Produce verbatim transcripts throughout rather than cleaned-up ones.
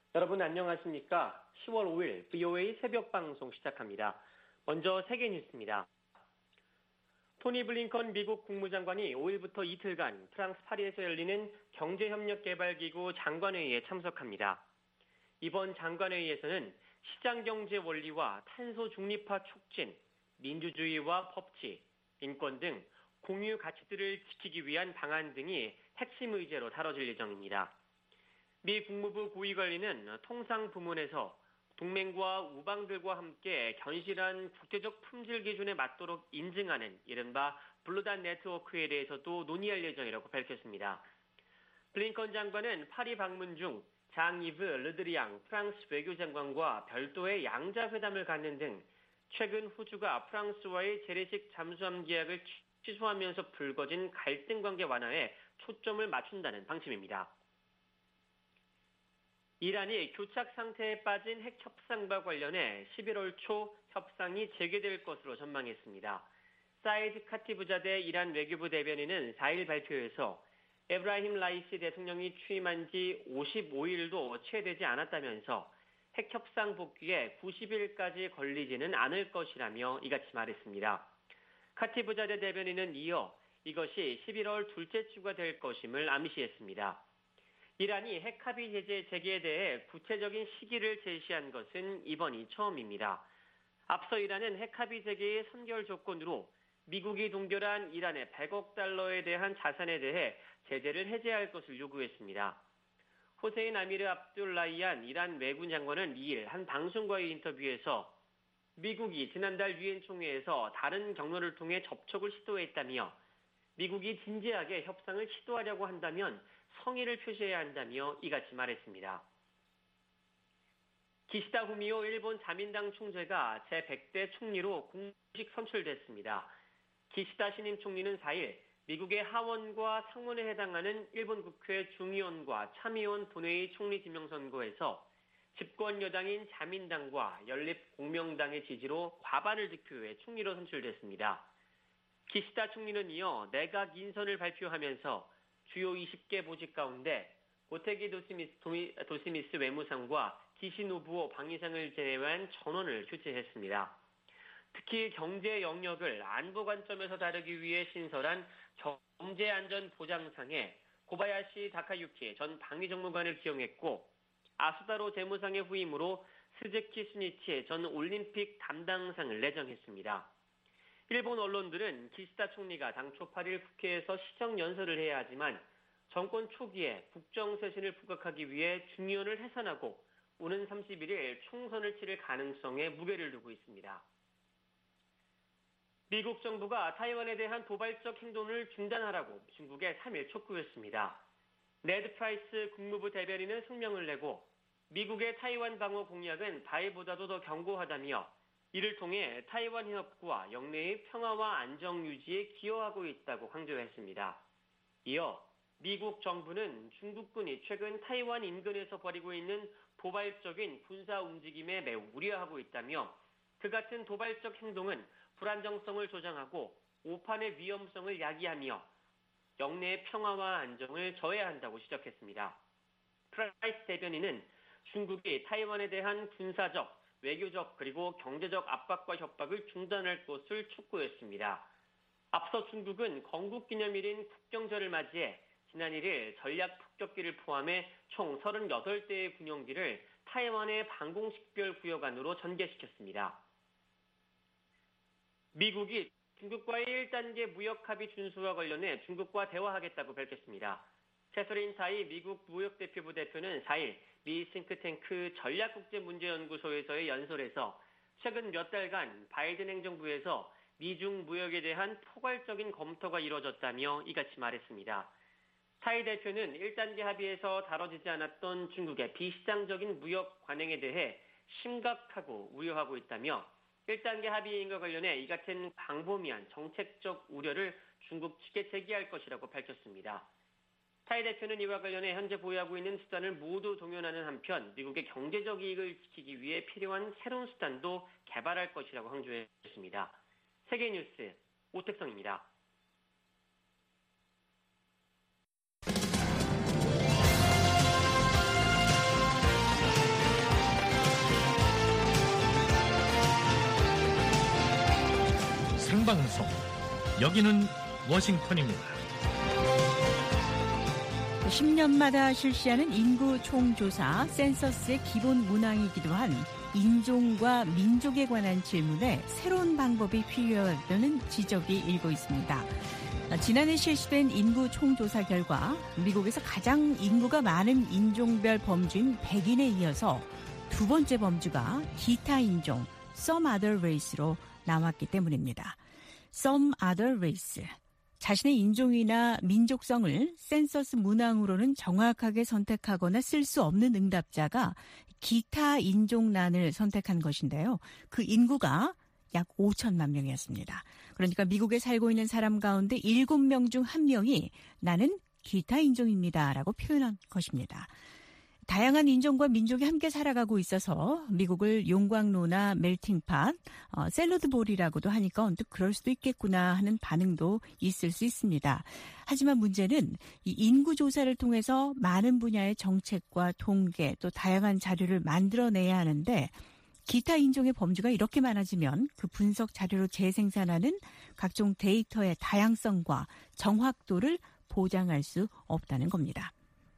여러분 안녕하십니까? 시월 오일 브이오에이 새벽 방송 시작합니다. 먼저 세계 뉴스입니다. 토니 블링컨 미국 국무장관이 오일부터 이틀간 프랑스 파리에서 열리는 경제협력개발기구 장관회의에 참석합니다. 이번 장관회의에서는 시장경제 원리와 탄소 중립화 촉진, 민주주의와 법치, 인권 등 공유 가치들을 지키기 위한 방안 등이 핵심 의제로 다뤄질 예정입니다. 미 국무부 고위관리는 통상 부문에서 동맹과 우방들과 함께 견실한 국제적 품질 기준에 맞도록 인증하는 이른바 블루단 네트워크에 대해서도 논의할 예정이라고 밝혔습니다. 블링컨 장관은 파리 방문 중 장-이브 르드리앙 프랑스 외교장관과 별도의 양자회담을 갖는 등 최근 호주가 프랑스와의 재래식 잠수함 계약을 취소하면서 불거진 갈등 관계 완화에 초점을 맞춘다는 방침입니다. 이란이 교착 상태에 빠진 핵 협상과 관련해 십일월 초 협상이 재개될 것으로 전망했습니다. 사이드 카티브자데 이란 외교부 대변인은 사일 발표에서 에브라힘 라이시 대통령이 취임한 지 오십오일도 채 되지 않았다면서 핵 협상 복귀에 구십일까지 걸리지는 않을 것이라며 이같이 말했습니다. 카티브자데 대변인은 이어 이것이 십일월 둘째 주가 될 것임을 암시했습니다. 이란이 핵합의 제재 재개에 대해 구체적인 시기를 제시한 것은 이번이 처음입니다. 앞서 이란은 핵합의 재개의 선결 조건으로 미국이 동결한 이란의 백억 달러에 대한 자산에 대해 제재를 해제할 것을 요구했습니다. 호세인 아미르 압둘라이안 이란 외군 장관은 이일 한 방송과의 인터뷰에서 미국이 지난달 유엔 총회에서 다른 경로를 통해 접촉을 시도했다며 미국이 진지하게 협상을 시도하려고 한다면 성의를 표시해야 한다며 이같이 말했습니다. 기시다 후미오 일본 자민당 총재가 제백 대 총리로 공식 선출됐습니다. 기시다 신임 총리는 사일 미국의 하원과 상원에 해당하는 일본 국회 중의원과 참의원 본회의 총리 지명 선거에서 집권 여당인 자민당과 연립공명당의 지지로 과반을 득표해 총리로 선출됐습니다. 기시다 총리는 이어 내각 인선을 발표하면서 주요 이십 개 보직 가운데 고테기 도시미스, 도시미스 외무상과 기시노부오 방위상을 제외한 전원을 교체했습니다. 특히 경제 영역을 안보 관점에서 다루기 위해 신설한 경제안전보장상에 고바야시 다카유키 전 방위정무관을 기용했고 아수다로 재무상의 후임으로 스즈키 스니치 전 올림픽 담당상을 내정했습니다. 일본 언론들은 기시다 총리가 당초 팔일 국회에서 시정연설을 해야 하지만 정권 초기에 국정쇄신을 부각하기 위해 중의원을 해산하고 오는 삼십일일 총선을 치를 가능성에 무게를 두고 있습니다. 미국 정부가 타이완에 대한 도발적 행동을 중단하라고 중국에 삼일 촉구했습니다. 네드 프라이스 국무부 대변인은 성명을 내고 미국의 타이완 방어 공약은 바이보다도 더 견고하다며 이를 통해 타이완 협구와 영내의 평화와 안정 유지에 기여하고 있다고 강조했습니다. 이어 미국 정부는 중국군이 최근 타이완 인근에서 벌이고 있는 도발적인 군사 움직임에 매우 우려하고 있다며 그 같은 도발적 행동은 불안정성을 조장하고 오판의 위험성을 야기하며 영내의 평화와 안정을 저해야 한다고 지적했습니다. 프라이스 대변인은 중국이 타이완에 대한 군사적, 외교적 그리고 경제적 압박과 협박을 중단할 것을 촉구했습니다. 앞서 중국은 건국기념일인 국경절을 맞이해 지난 일일 전략 폭격기를 포함해 총 서른여덟 대의 군용기를 타이완의 방공식별 구역 안으로 전개시켰습니다. 미국이 중국과의 일 단계 무역합의 준수와 관련해 중국과 대화하겠다고 밝혔습니다. 캐서린 사이 미국 무역대표부 대표는 사일 미 싱크탱크 전략국제문제연구소에서의 연설에서 최근 몇 달간 바이든 행정부에서 미중 무역에 대한 포괄적인 검토가 이뤄졌다며 이같이 말했습니다. 사이 대표는 일 단계 합의에서 다뤄지지 않았던 중국의 비시장적인 무역 관행에 대해 심각하고 우려하고 있다며 일 단계 합의인과 관련해 이 같은 광범위한 정책적 우려를 중국 측에 제기할 것이라고 밝혔습니다. 사이 대표는 이와 관련해 현재 보유하고 있는 수단을 모두 동원하는 한편 미국의 경제적 이익을 지키기 위해 필요한 새로운 수단도 개발할 것이라고 강조했습니다. 세계뉴스 오택성입니다. 생방송. 여기는 워싱턴입니다. 십 년마다 실시하는 인구 총조사 센서스의 기본 문항이기도 한 인종과 민족에 관한 질문에 새로운 방법이 필요하다는 지적이 일고 있습니다. 지난해 실시된 인구 총조사 결과 미국에서 가장 인구가 많은 인종별 범주인 백인에 이어서 두 번째 범주가 기타 인종, some other race로 나왔기 때문입니다. some other race. 자신의 인종이나 민족성을 센서스 문항으로는 정확하게 선택하거나 쓸 수 없는 응답자가 기타 인종란을 선택한 것인데요. 그 인구가 약 오천만 명이었습니다. 그러니까 미국에 살고 있는 사람 가운데 일곱 명 중 한 명이 나는 기타 인종입니다라고 표현한 것입니다. 다양한 인종과 민족이 함께 살아가고 있어서 미국을 용광로나 멜팅팟, 어, 샐러드볼이라고도 하니까 언뜻 그럴 수도 있겠구나 하는 반응도 있을 수 있습니다. 하지만 문제는 이 인구조사를 통해서 많은 분야의 정책과 통계 또 다양한 자료를 만들어내야 하는데 기타 인종의 범주가 이렇게 많아지면 그 분석 자료로 재생산하는 각종 데이터의 다양성과 정확도를 보장할 수 없다는 겁니다.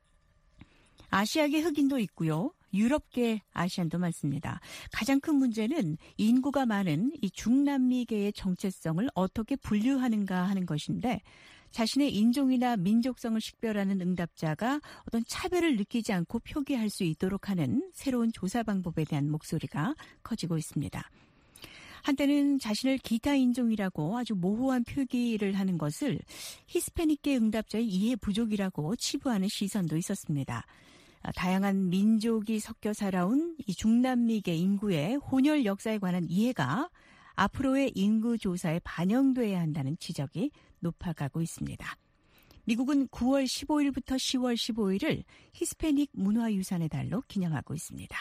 아시아계 흑인도 있고요. 유럽계 아시안도 많습니다. 가장 큰 문제는 인구가 많은 이 중남미계의 정체성을 어떻게 분류하는가 하는 것인데 자신의 인종이나 민족성을 식별하는 응답자가 어떤 차별을 느끼지 않고 표기할 수 있도록 하는 새로운 조사 방법에 대한 목소리가 커지고 있습니다. 한때는 자신을 기타 인종이라고 아주 모호한 표기를 하는 것을 히스패닉계 응답자의 이해 부족이라고 치부하는 시선도 있었습니다. 다양한 민족이 섞여 살아온 이 중남미계 인구의 혼혈 역사에 관한 이해가 앞으로의 인구 조사에 반영돼야 한다는 지적이 높아가고 있습니다. 미국은 구월 십오일부터 시월 십오일을 히스패닉 문화유산의 달로 기념하고 있습니다.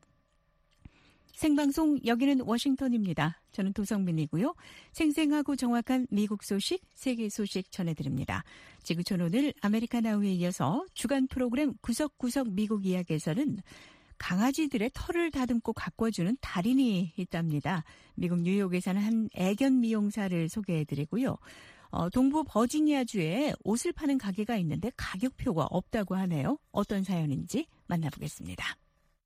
생방송 여기는 워싱턴입니다. 저는 도성민이고요. 생생하고 정확한 미국 소식, 세계 소식 전해드립니다. 지구촌 오늘 아메리카나우에 이어서 주간 프로그램 구석구석 미국 이야기에서는 강아지들의 털을 다듬고 가꿔주는 달인이 있답니다. 미국 뉴욕에 사는 한 애견 미용사를 소개해드리고요. 어, 동부 버지니아주에 옷을 파는 가게가 있는데 가격표가 없다고 하네요. 어떤 사연인지 만나보겠습니다.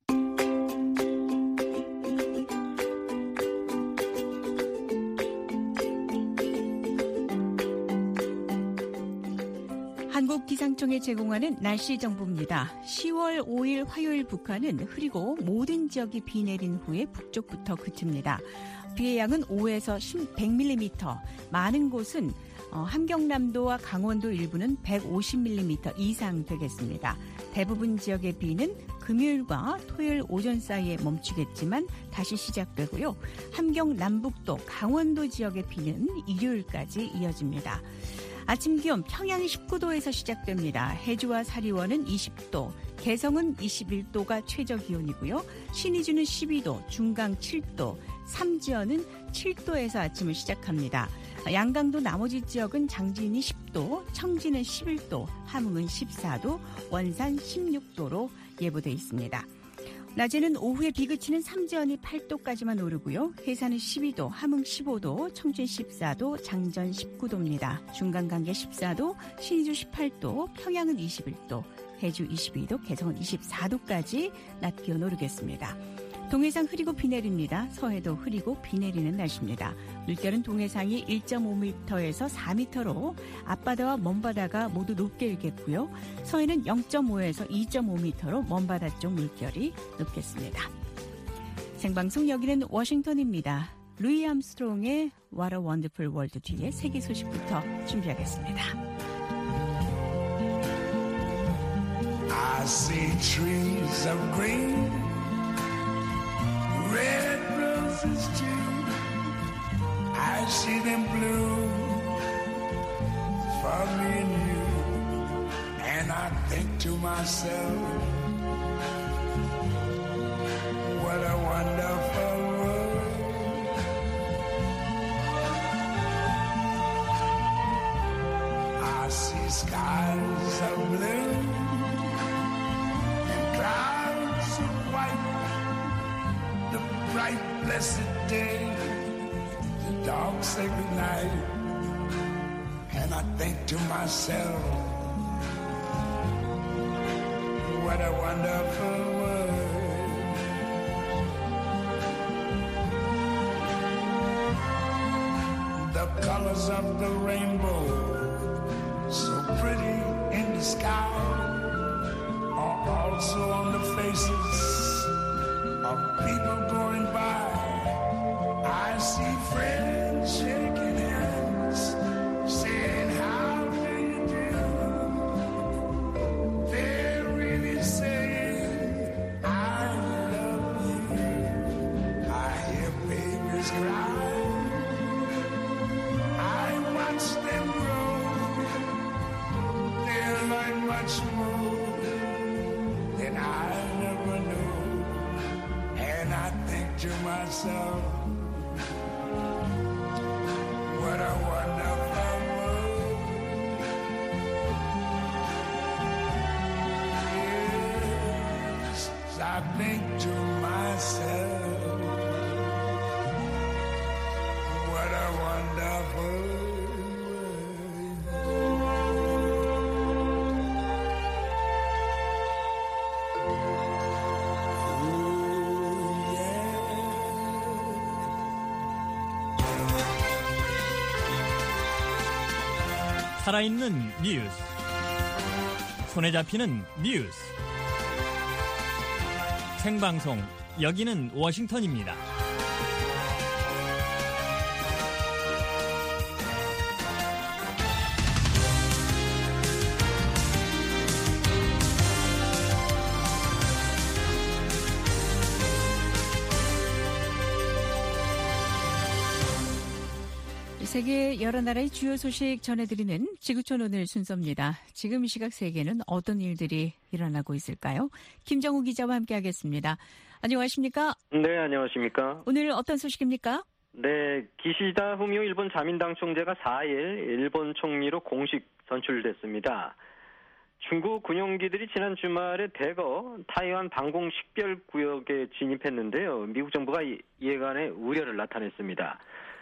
한국기상청이 제공하는 날씨 정보입니다. 시월 오일 화요일 북한은 흐리고 모든 지역이 비 내린 후에 북쪽부터 그칩니다. 비의 양은 오에서 백 밀리미터, 많은 곳은 함경남도와 강원도 일부는 백오십 밀리미터 이상 되겠습니다. 대부분 지역의 비는 금요일과 토요일 오전 사이에 멈추겠지만 다시 시작되고요. 함경 남북도, 강원도 지역의 비는 일요일까지 이어집니다. 아침 기온 평양이 십구도에서 시작됩니다. 해주와 사리원은 이십도, 개성은 이십일도가 최저 기온이고요. 신의주는 십이도, 중강 칠도, 삼지연은 칠도에서 아침을 시작합니다. 양강도 나머지 지역은 장진이 십도, 청진은 십일도, 함흥은 십사도, 원산 십육도로 예보돼 있습니다. 낮에는 오후에 비 그치는 삼지연이 팔도까지만 오르고요. 해산은 십이도, 함흥 십오도, 청진 십사도, 장전 십구도입니다. 중간간계 십사도, 신의주 십팔도, 평양은 이십일도, 해주 이십이도, 개성은 이십사도까지 낮 기온 오르겠습니다. 동해상 흐리고 비 내립니다. 서해도 흐리고 비 내리는 날씨입니다. 물결은 동해상이 일 점 오 미터에서 사 미터로 앞바다와 먼바다가 모두 높게 일겠고요. 서해는 영 점 오에서 이 점 오 미터로 먼바다 쪽 물결이 높겠습니다. 생방송 여기는 워싱턴입니다. 루이 암스트롱의 What a Wonderful World 뒤에 세계 소식부터 준비하겠습니다. I see trees of green, red roses too. I see them bloom for me and you. And I think to myself, what a wonderful world. I see skies of blue and clouds of white, the bright blessed day, the dogs say goodnight, and I think to myself, what a wonderful world. The colors of the rainbow, so pretty in the sky, are also on the faces of people going by. I see friends shaking hands, saying, how do you do? They're really saying, I love you. I hear babies cry. I watch them grow. They learn much more than I never knew. And I think to myself, what a wonderful world. Yes, I think to myself, what a wonderful world. Ooh, yeah. 살아있는 뉴스, 손에 잡히는 뉴스, 생방송, 여기는 워싱턴입니다. 세계 여러 나라의 주요 소식 전해드리는 지구촌 오늘 순서입니다. 지금 이 시각 세계는 어떤 일들이 일어나고 있을까요? 김정우 기자와 함께하겠습니다. 안녕하십니까? 네, 안녕하십니까? 오늘 어떤 소식입니까? 네, 기시다 후미오 일본 자민당 총재가 사 일 일본 총리로 공식 선출됐습니다. 중국 군용기들이 지난 주말에 대거 타이완 방공 식별구역에 진입했는데요. 미국 정부가 이에 관해 우려를 나타냈습니다.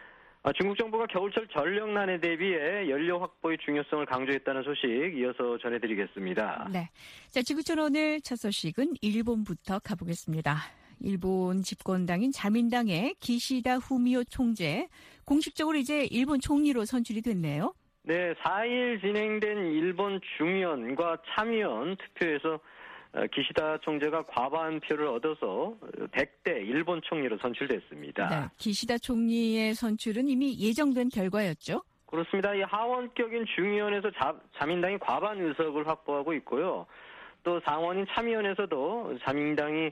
중국 정부가 겨울철 전력난에 대비해 연료 확보의 중요성을 강조했다는 소식 이어서 전해드리겠습니다. 네, 자 지구촌 오늘 첫 소식은 일본부터 가보겠습니다. 일본 집권당인 자민당의 기시다 후미오 총재, 공식적으로 이제 일본 총리로 선출이 됐네요. 네, 사 일 진행된 일본 중의원과 참의원 투표에서 기시다 총재가 과반 표를 얻어서 백 대 일본 총리로 선출됐습니다. 네, 기시다 총리의 선출은 이미 예정된 결과였죠? 그렇습니다. 이 하원격인 중의원에서 자, 자민당이 과반 의석을 확보하고 있고요. 또 상원인 참의원에서도 자민당이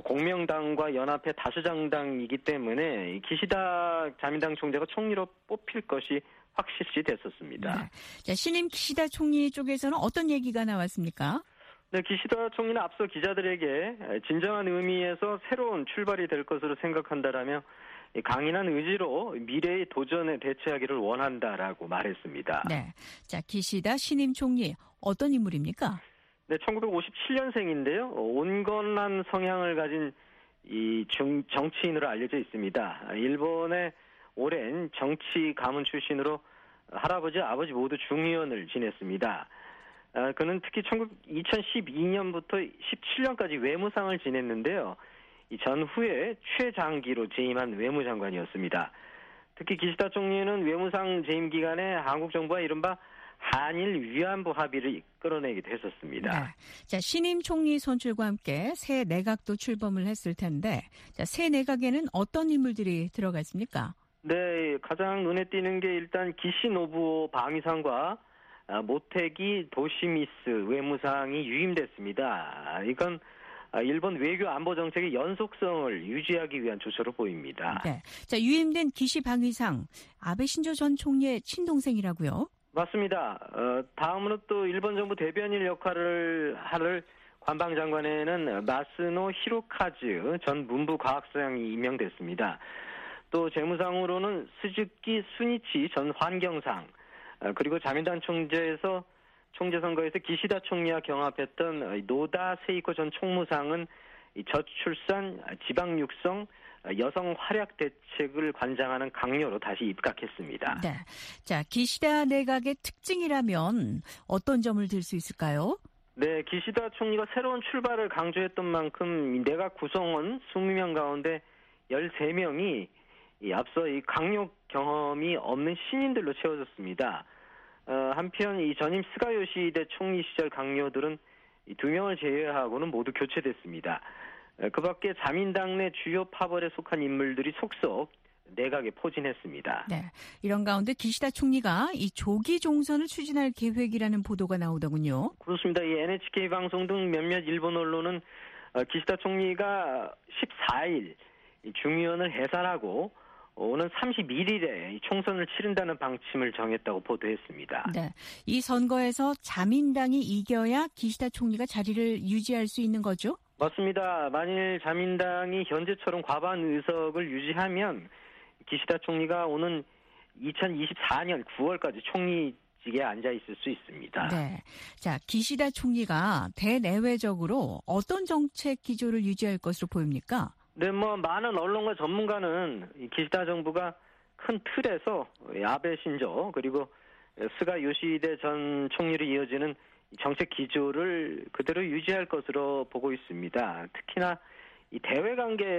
공명당과 연합회 다수정당이기 때문에 기시다 자민당 총재가 총리로 뽑힐 것이 확실시 됐었습니다. 네. 자, 신임 기시다 총리 쪽에서는 어떤 얘기가 나왔습니까? 네, 기시다 총리는 앞서 기자들에게 진정한 의미에서 새로운 출발이 될 것으로 생각한다라며 강인한 의지로 미래의 도전에 대처하기를 원한다라고 말했습니다. 네, 자 기시다 신임 총리 어떤 인물입니까? 네, 천구백오십칠 년생인데요. 온건한 성향을 가진 이 중, 정치인으로 알려져 있습니다. 일본의 오랜 정치 가문 출신으로 할아버지, 아버지 모두 중의원을 지냈습니다. 아, 그는 특히 이천십이 년부터 십칠 년까지 외무상을 지냈는데요. 이 전후에 최장기로 재임한 외무장관이었습니다. 특히 기시다 총리는 외무상 재임 기간에 한국 정부와 이른바 한일 위안부 합의를 이끌어내기도 했었습니다. 네. 자, 신임 총리 선출과 함께 새 내각도 출범을 했을 텐데, 자, 새 내각에는 어떤 인물들이 들어가 있습니까? 네, 가장 눈에 띄는 게 일단 기시노부오 방위상과 모테기 도시미스 외무상이 유임됐습니다. 이건 일본 외교 안보 정책의 연속성을 유지하기 위한 조처로 보입니다. 네. 자, 유임된 기시 방위상, 아베 신조 전 총리의 친동생이라고요? 맞습니다. 어, 다음으로 또 일본 정부 대변인 역할을 할 관방장관에는 마스노 히로카즈 전 문부과학상이 임명됐습니다. 또 재무상으로는 스즈키 수니치 전 환경상, 그리고 자민당 총재에서 총재 선거에서 기시다 총리와 경합했던 노다 세이코 전 총무상은 저출산, 지방육성, 여성 활약 대책을 관장하는 강요로 다시 입각했습니다. 네. 자, 기시다 내각의 특징이라면 어떤 점을 들 수 있을까요? 네, 기시다 총리가 새로운 출발을 강조했던 만큼 내각 구성원 이십 명 가운데 열세 명이 이 앞서 이 강요 경험이 없는 신인들로 채워졌습니다. 어, 한편 이 전임 스가 요시히데 총리 시절 강요들은 이 두 명을 제외하고는 모두 교체됐습니다. 어, 그 밖에 자민당 내 주요 파벌에 속한 인물들이 속속 내각에 포진했습니다. 네, 이런 가운데 기시다 총리가 이 조기 종선을 추진할 계획이라는 보도가 나오더군요. 그렇습니다. 이 엔에이치케이 방송 등 몇몇 일본 언론은 어, 기시다 총리가 십사일 중의원을 해산하고 오는 삼십일 일에 총선을 치른다는 방침을 정했다고 보도했습니다. 네, 이 선거에서 자민당이 이겨야 기시다 총리가 자리를 유지할 수 있는 거죠? 맞습니다. 만일 자민당이 현재처럼 과반 의석을 유지하면 기시다 총리가 오는 이천이십사년 구월까지 총리직에 앉아 있을 수 있습니다. 네, 자 기시다 총리가 대내외적으로 어떤 정책 기조를 유지할 것으로 보입니까? 네, 뭐 많은 언론과 전문가는 이 기시다 정부가 큰 틀에서 아베 신조 그리고 스가 요시히데 전 총리로 이어지는 정책 기조를 그대로 유지할 것으로 보고 있습니다. 특히나 이 대외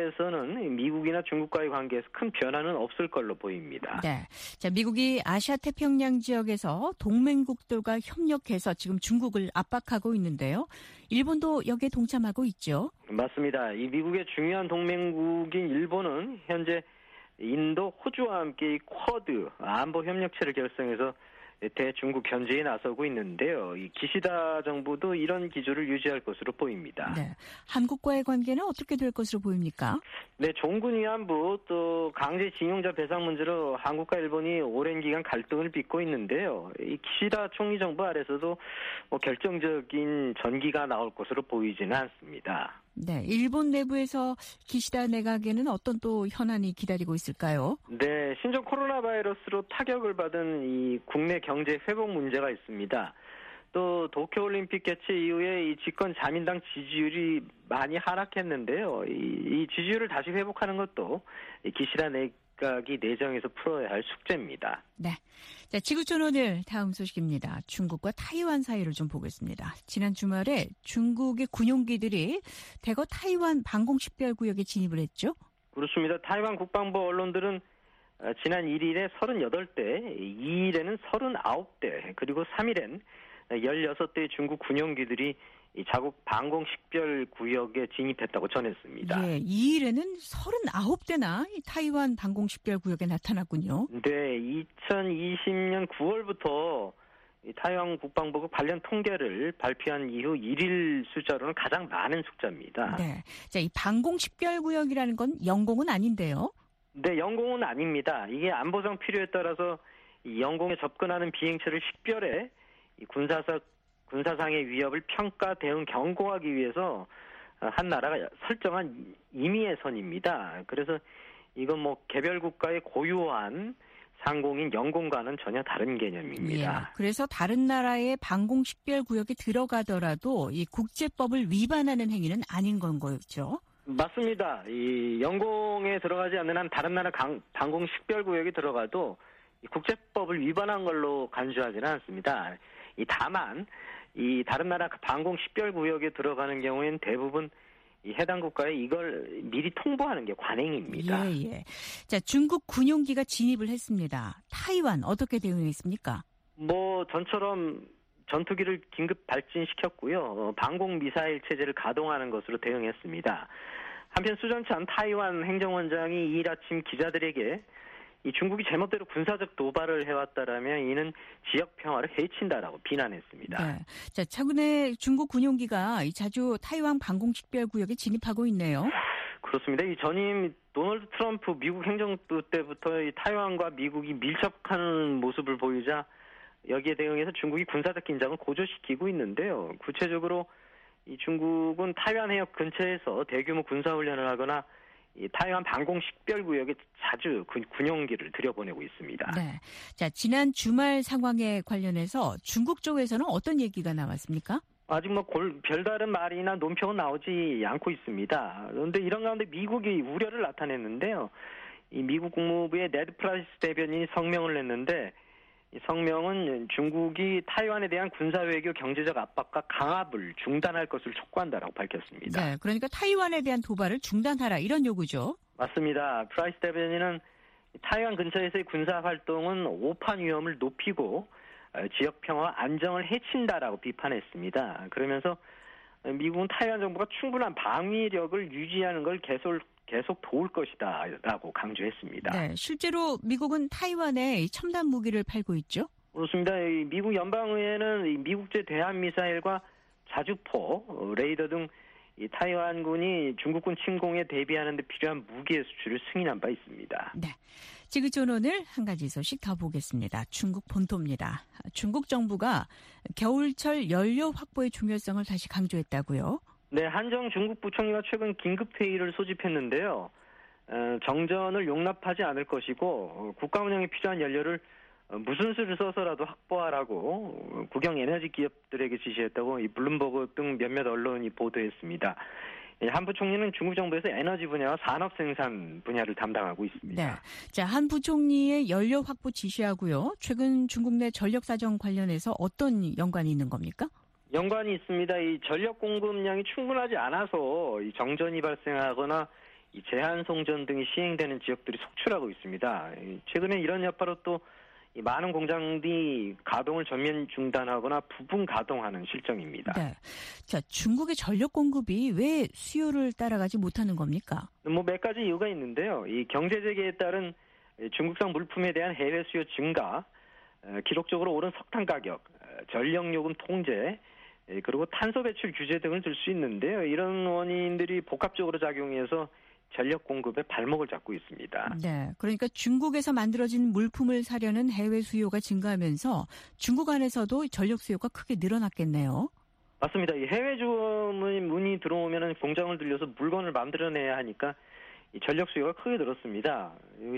관계에서는 미국이나 중국과의 관계에서 큰 변화는 없을 걸로 보입니다. 네, 자 미국이 아시아 태평양 지역에서 동맹국들과 협력해서 지금 중국을 압박하고 있는데요. 일본도 여기에 동참하고 있죠. 맞습니다. 이 미국의 중요한 동맹국인 일본은 현재 인도, 호주와 함께 이 쿼드 안보 협력체를 결성해서 대중국 견제에 나서고 있는데요. 이 기시다 정부도 이런 기조를 유지할 것으로 보입니다. 네, 한국과의 관계는 어떻게 될 것으로 보입니까? 네, 종군 위안부 또 강제징용자 배상 문제로 한국과 일본이 오랜 기간 갈등을 빚고 있는데요. 이 기시다 총리 정부 아래서도 뭐 결정적인 전기가 나올 것으로 보이지는 않습니다. 네, 일본 내부에서 기시다 내각에는 어떤 또 현안이 기다리고 있을까요? 네, 신종 코로나 바이러스로 타격을 받은 이 국내 경제 회복 문제가 있습니다. 또 도쿄올림픽 개최 이후에 이 집권 자민당 지지율이 많이 하락했는데요. 이, 이 지지율을 다시 회복하는 것도 이 기시다 내각이 내정에서 풀어야 할 숙제입니다. 네. 자, 지구촌 오늘 다음 소식입니다. 중국과 타이완 사이를 좀 보겠습니다. 지난 주말에 중국의 군용기들이 대거 타이완 방공식별구역에 진입을 했죠? 그렇습니다. 타이완 국방부 언론들은 지난 일일에 서른여덟 대, 이일에는 서른아홉 대, 그리고 삼일엔 열여섯 대의 중국 군용기들이 이 자국 방공식별 구역에 진입했다고 전했습니다. 예, 이일에는 서른아홉 대나 이 타이완 방공식별 구역에 나타났군요. 네, 이천이십년 구월부터 이 타이완 국방부가 관련 통계를 발표한 이후 일일 숫자로는 가장 많은 숫자입니다. 네, 자, 이 방공식별 구역이라는 건 영공은 아닌데요? 네, 영공은 아닙니다. 이게 안보상 필요에 따라서 이 영공에 접근하는 비행체를 식별해 이 군사사 군사상의 위협을 평가, 대응, 경고하기 위해서 한 나라가 설정한 임의의 선입니다. 그래서 이건 뭐 개별 국가의 고유한 상공인 영공과는 전혀 다른 개념입니다. 예, 그래서 다른 나라의 방공식별 구역에 들어가더라도 이 국제법을 위반하는 행위는 아닌 건 거죠? 맞습니다. 이 영공에 들어가지 않는 한 다른 나라 강, 방공식별 구역에 들어가도 이 국제법을 위반한 걸로 간주하지는 않습니다. 이 다만 이 다른 나라 방공식별 구역에 들어가는 경우에는 대부분 이 해당 국가에 이걸 미리 통보하는 게 관행입니다. 예, 예. 자, 중국 군용기가 진입을 했습니다. 타이완 어떻게 대응했습니까? 뭐 전처럼 전투기를 긴급 발진시켰고요. 어, 방공 미사일 체제를 가동하는 것으로 대응했습니다. 한편 수전찬 타이완 행정원장이 이일 아침 기자들에게 이 중국이 제멋대로 군사적 도발을 해왔다라면 이는 지역 평화를 해친다라고 비난했습니다. 네. 자, 최근에 중국 군용기가 자주 타이완 방공식별 구역에 진입하고 있네요. 그렇습니다. 이 전임 도널드 트럼프 미국 행정부 때부터 이 타이완과 미국이 밀접한 모습을 보이자 여기에 대응해서 중국이 군사적 긴장을 고조시키고 있는데요. 구체적으로 이 중국은 타이완 해역 근처에서 대규모 군사훈련을 하거나 이 타이완 방공식별구역에 자주 군용기를 들여보내고 있습니다. 네. 자, 지난 주말 상황에 관련해서 중국 쪽에서는 어떤 얘기가 나왔습니까? 아직 뭐 골, 별다른 말이나 논평은 나오지 않고 있습니다. 그런데 이런 가운데 미국이 우려를 나타냈는데요. 이 미국 국무부의 네드 프라이스 대변인이 성명을 냈는데 이 성명은 중국이 타이완에 대한 군사외교 경제적 압박과 강압을 중단할 것을 촉구한다라고 밝혔습니다. 네, 그러니까 타이완에 대한 도발을 중단하라 이런 요구죠. 맞습니다. 프라이스 대변인은 타이완 근처에서의 군사 활동은 오판 위험을 높이고 지역 평화와 안정을 해친다라고 비판했습니다. 그러면서 미국은 타이완 정부가 충분한 방위력을 유지하는 걸 계속 계속 도울 것이다라고 강조했습니다. 네, 실제로 미국은 타이완에 첨단 무기를 팔고 있죠? 그렇습니다. 미국 연방의회는 미국제 대한미사일과 자주포, 레이더 등 타이완군이 중국군 침공에 대비하는 데 필요한 무기의 수출을 승인한 바 있습니다. 네, 지구촌 오늘 한 가지 소식 더 보겠습니다. 중국 본토입니다. 중국 정부가 겨울철 연료 확보의 중요성을 다시 강조했다고요? 네, 한정 중국 부총리가 최근 긴급회의를 소집했는데요. 어, 정전을 용납하지 않을 것이고 어, 국가 운영에 필요한 연료를 어, 무슨 수를 써서라도 확보하라고 어, 국영 에너지 기업들에게 지시했다고 이 블룸버그 등 몇몇 언론이 보도했습니다. 한 부총리는 중국 정부에서 에너지 분야와 산업 생산 분야를 담당하고 있습니다. 네, 자, 한 부총리의 연료 확보 지시하고요. 최근 중국 내 전력 사정 관련해서 어떤 연관이 있는 겁니까? 연관이 있습니다. 이 전력 공급량이 충분하지 않아서 이 정전이 발생하거나 이 제한 송전 등이 시행되는 지역들이 속출하고 있습니다. 최근에 이런 여파로 또 이 많은 공장들이 가동을 전면 중단하거나 부분 가동하는 실정입니다. 네. 자, 중국의 전력 공급이 왜 수요를 따라가지 못하는 겁니까? 뭐 몇 가지 이유가 있는데요. 이 경제 재개에 따른 중국산 물품에 대한 해외 수요 증가, 기록적으로 오른 석탄 가격, 전력 요금 통제, 그리고 탄소 배출 규제 등을 들 수 있는데요. 이런 원인들이 복합적으로 작용해서 전력 공급에 발목을 잡고 있습니다. 네, 그러니까 중국에서 만들어진 물품을 사려는 해외 수요가 증가하면서 중국 안에서도 전력 수요가 크게 늘어났겠네요. 맞습니다. 이 해외 주문이 들어오면 공장을 들려서 물건을 만들어내야 하니까 이 전력 수요가 크게 늘었습니다.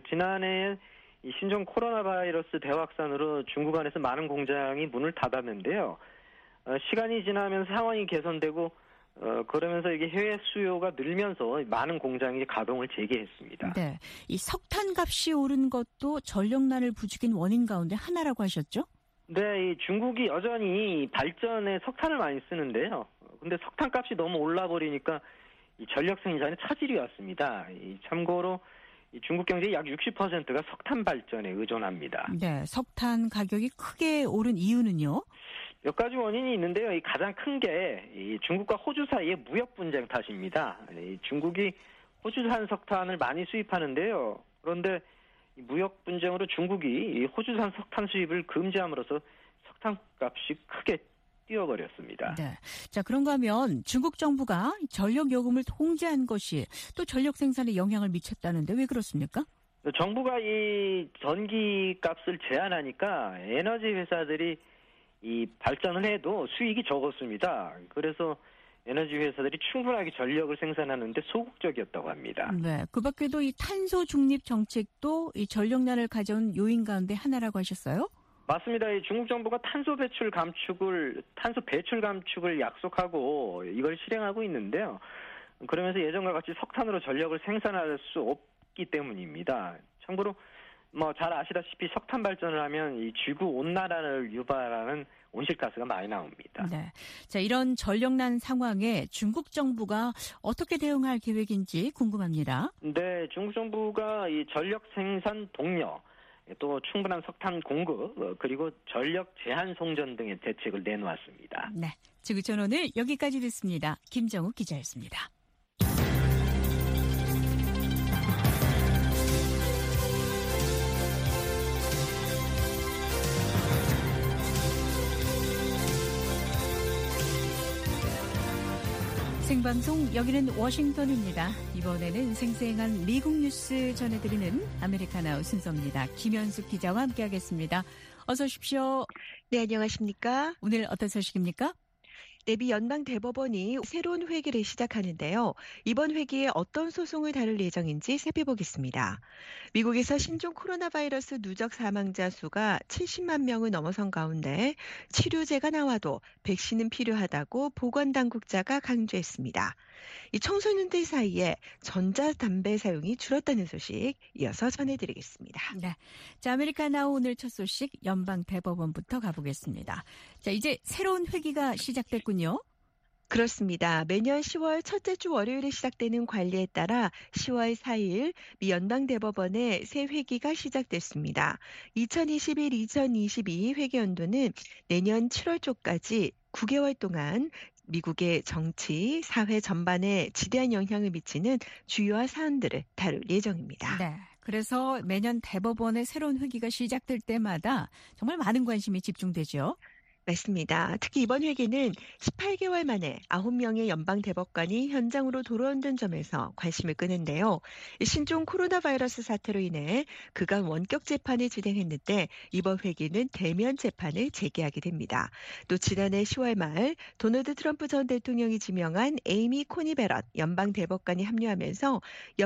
지난해 이 신종 코로나 바이러스 대확산으로 중국 안에서 많은 공장이 문을 닫았는데요. 어, 시간이 지나면서 상황이 개선되고 어, 그러면서 이게 해외 수요가 늘면서 많은 공장이 가동을 재개했습니다. 네, 이 석탄 값이 오른 것도 전력난을 부추긴 원인 가운데 하나라고 하셨죠? 네, 이 중국이 여전히 발전에 석탄을 많이 쓰는데요. 근데 석탄 값이 너무 올라버리니까 이 전력 생산에 차질이 왔습니다. 이 참고로 이 중국 경제의 약 육십 퍼센트가 석탄 발전에 의존합니다. 네, 석탄 가격이 크게 오른 이유는요? 몇 가지 원인이 있는데요. 이 가장 큰 게 이 중국과 호주 사이의 무역 분쟁 탓입니다. 이 중국이 호주산 석탄을 많이 수입하는데요. 그런데 이 무역 분쟁으로 중국이 이 호주산 석탄 수입을 금지함으로써 석탄값이 크게 뛰어버렸습니다. 네. 자, 그런가 하면 중국 정부가 전력 요금을 통제한 것이 또 전력 생산에 영향을 미쳤다는데 왜 그렇습니까? 정부가 이 전기 값을 제한하니까 에너지 회사들이 이 발전을 해도 수익이 적었습니다. 그래서 에너지 회사들이 충분하게 전력을 생산하는데 소극적이었다고 합니다. 네, 그 밖에도 이 탄소 중립 정책도 이 전력난을 가져온 요인 가운데 하나라고 하셨어요? 맞습니다. 이 중국 정부가 탄소 배출 감축을 탄소 배출 감축을 약속하고 이걸 실행하고 있는데요. 그러면서 예전과 같이 석탄으로 전력을 생산할 수 없기 때문입니다. 참고로 뭐 잘 아시다시피 석탄 발전을 하면 이 지구 온난화를 유발하는 온실가스가 많이 나옵니다. 네. 자, 이런 전력난 상황에 중국 정부가 어떻게 대응할 계획인지 궁금합니다. 네, 중국 정부가 이 전력 생산 동력, 또 충분한 석탄 공급, 그리고 전력 제한 송전 등의 대책을 내놓았습니다. 네. 지구촌 오늘 여기까지 듣습니다. 김정욱 기자였습니다. 생방송 여기는 워싱턴입니다. 이번에는 생생한 미국 뉴스 전해드리는 아메리카노 순서입니다. 김현숙 기자와 함께하겠습니다. 어서 오십시오. 네, 안녕하십니까? 오늘 어떤 소식입니까? 네, 미 연방대법원이 새로운 회기를 시작하는데요. 이번 회기에 어떤 소송을 다룰 예정인지 살펴보겠습니다. 미국에서 신종 코로나 바이러스 누적 사망자 수가 칠십만 명을 넘어선 가운데 치료제가 나와도 백신은 필요하다고 보건당국자가 강조했습니다. 이 청소년들 사이에 전자담배 사용이 줄었다는 소식 이어서 전해드리겠습니다. 네. 자, 아메리카나우 오늘 첫 소식 연방대법원부터 가보겠습니다. 자, 이제 새로운 회기가 시작됐군요. 그렇습니다. 매년 시월 첫째 주 월요일에 시작되는 관리에 따라 시월 사일 미 연방대법원의 새 회기가 시작됐습니다. 이천이십일 이천이십이 회계연도는 내년 칠월 초까지 구 개월 동안 미국의 정치, 사회 전반에 지대한 영향을 미치는 주요한 사안들을 다룰 예정입니다. 네. 그래서 매년 대법원의 새로운 회기가 시작될 때마다 정말 많은 관심이 집중되죠. 맞습니다. 특히 이번 회기는 십팔 개월 만에 아홉 명의 연방대법관이 현장으로 돌아온다는 점에서 관심을 끄는데요. 신종 코로나 바이러스 사태로 인해 그간 원격 재판을 진행했는데 이번 회기는 대면 재판을 재개하게 됩니다. 또 지난해 시월 말 도널드 트럼프 전 대통령이 지명한 에이미 코니 베럿 연방대법관이 합류하면서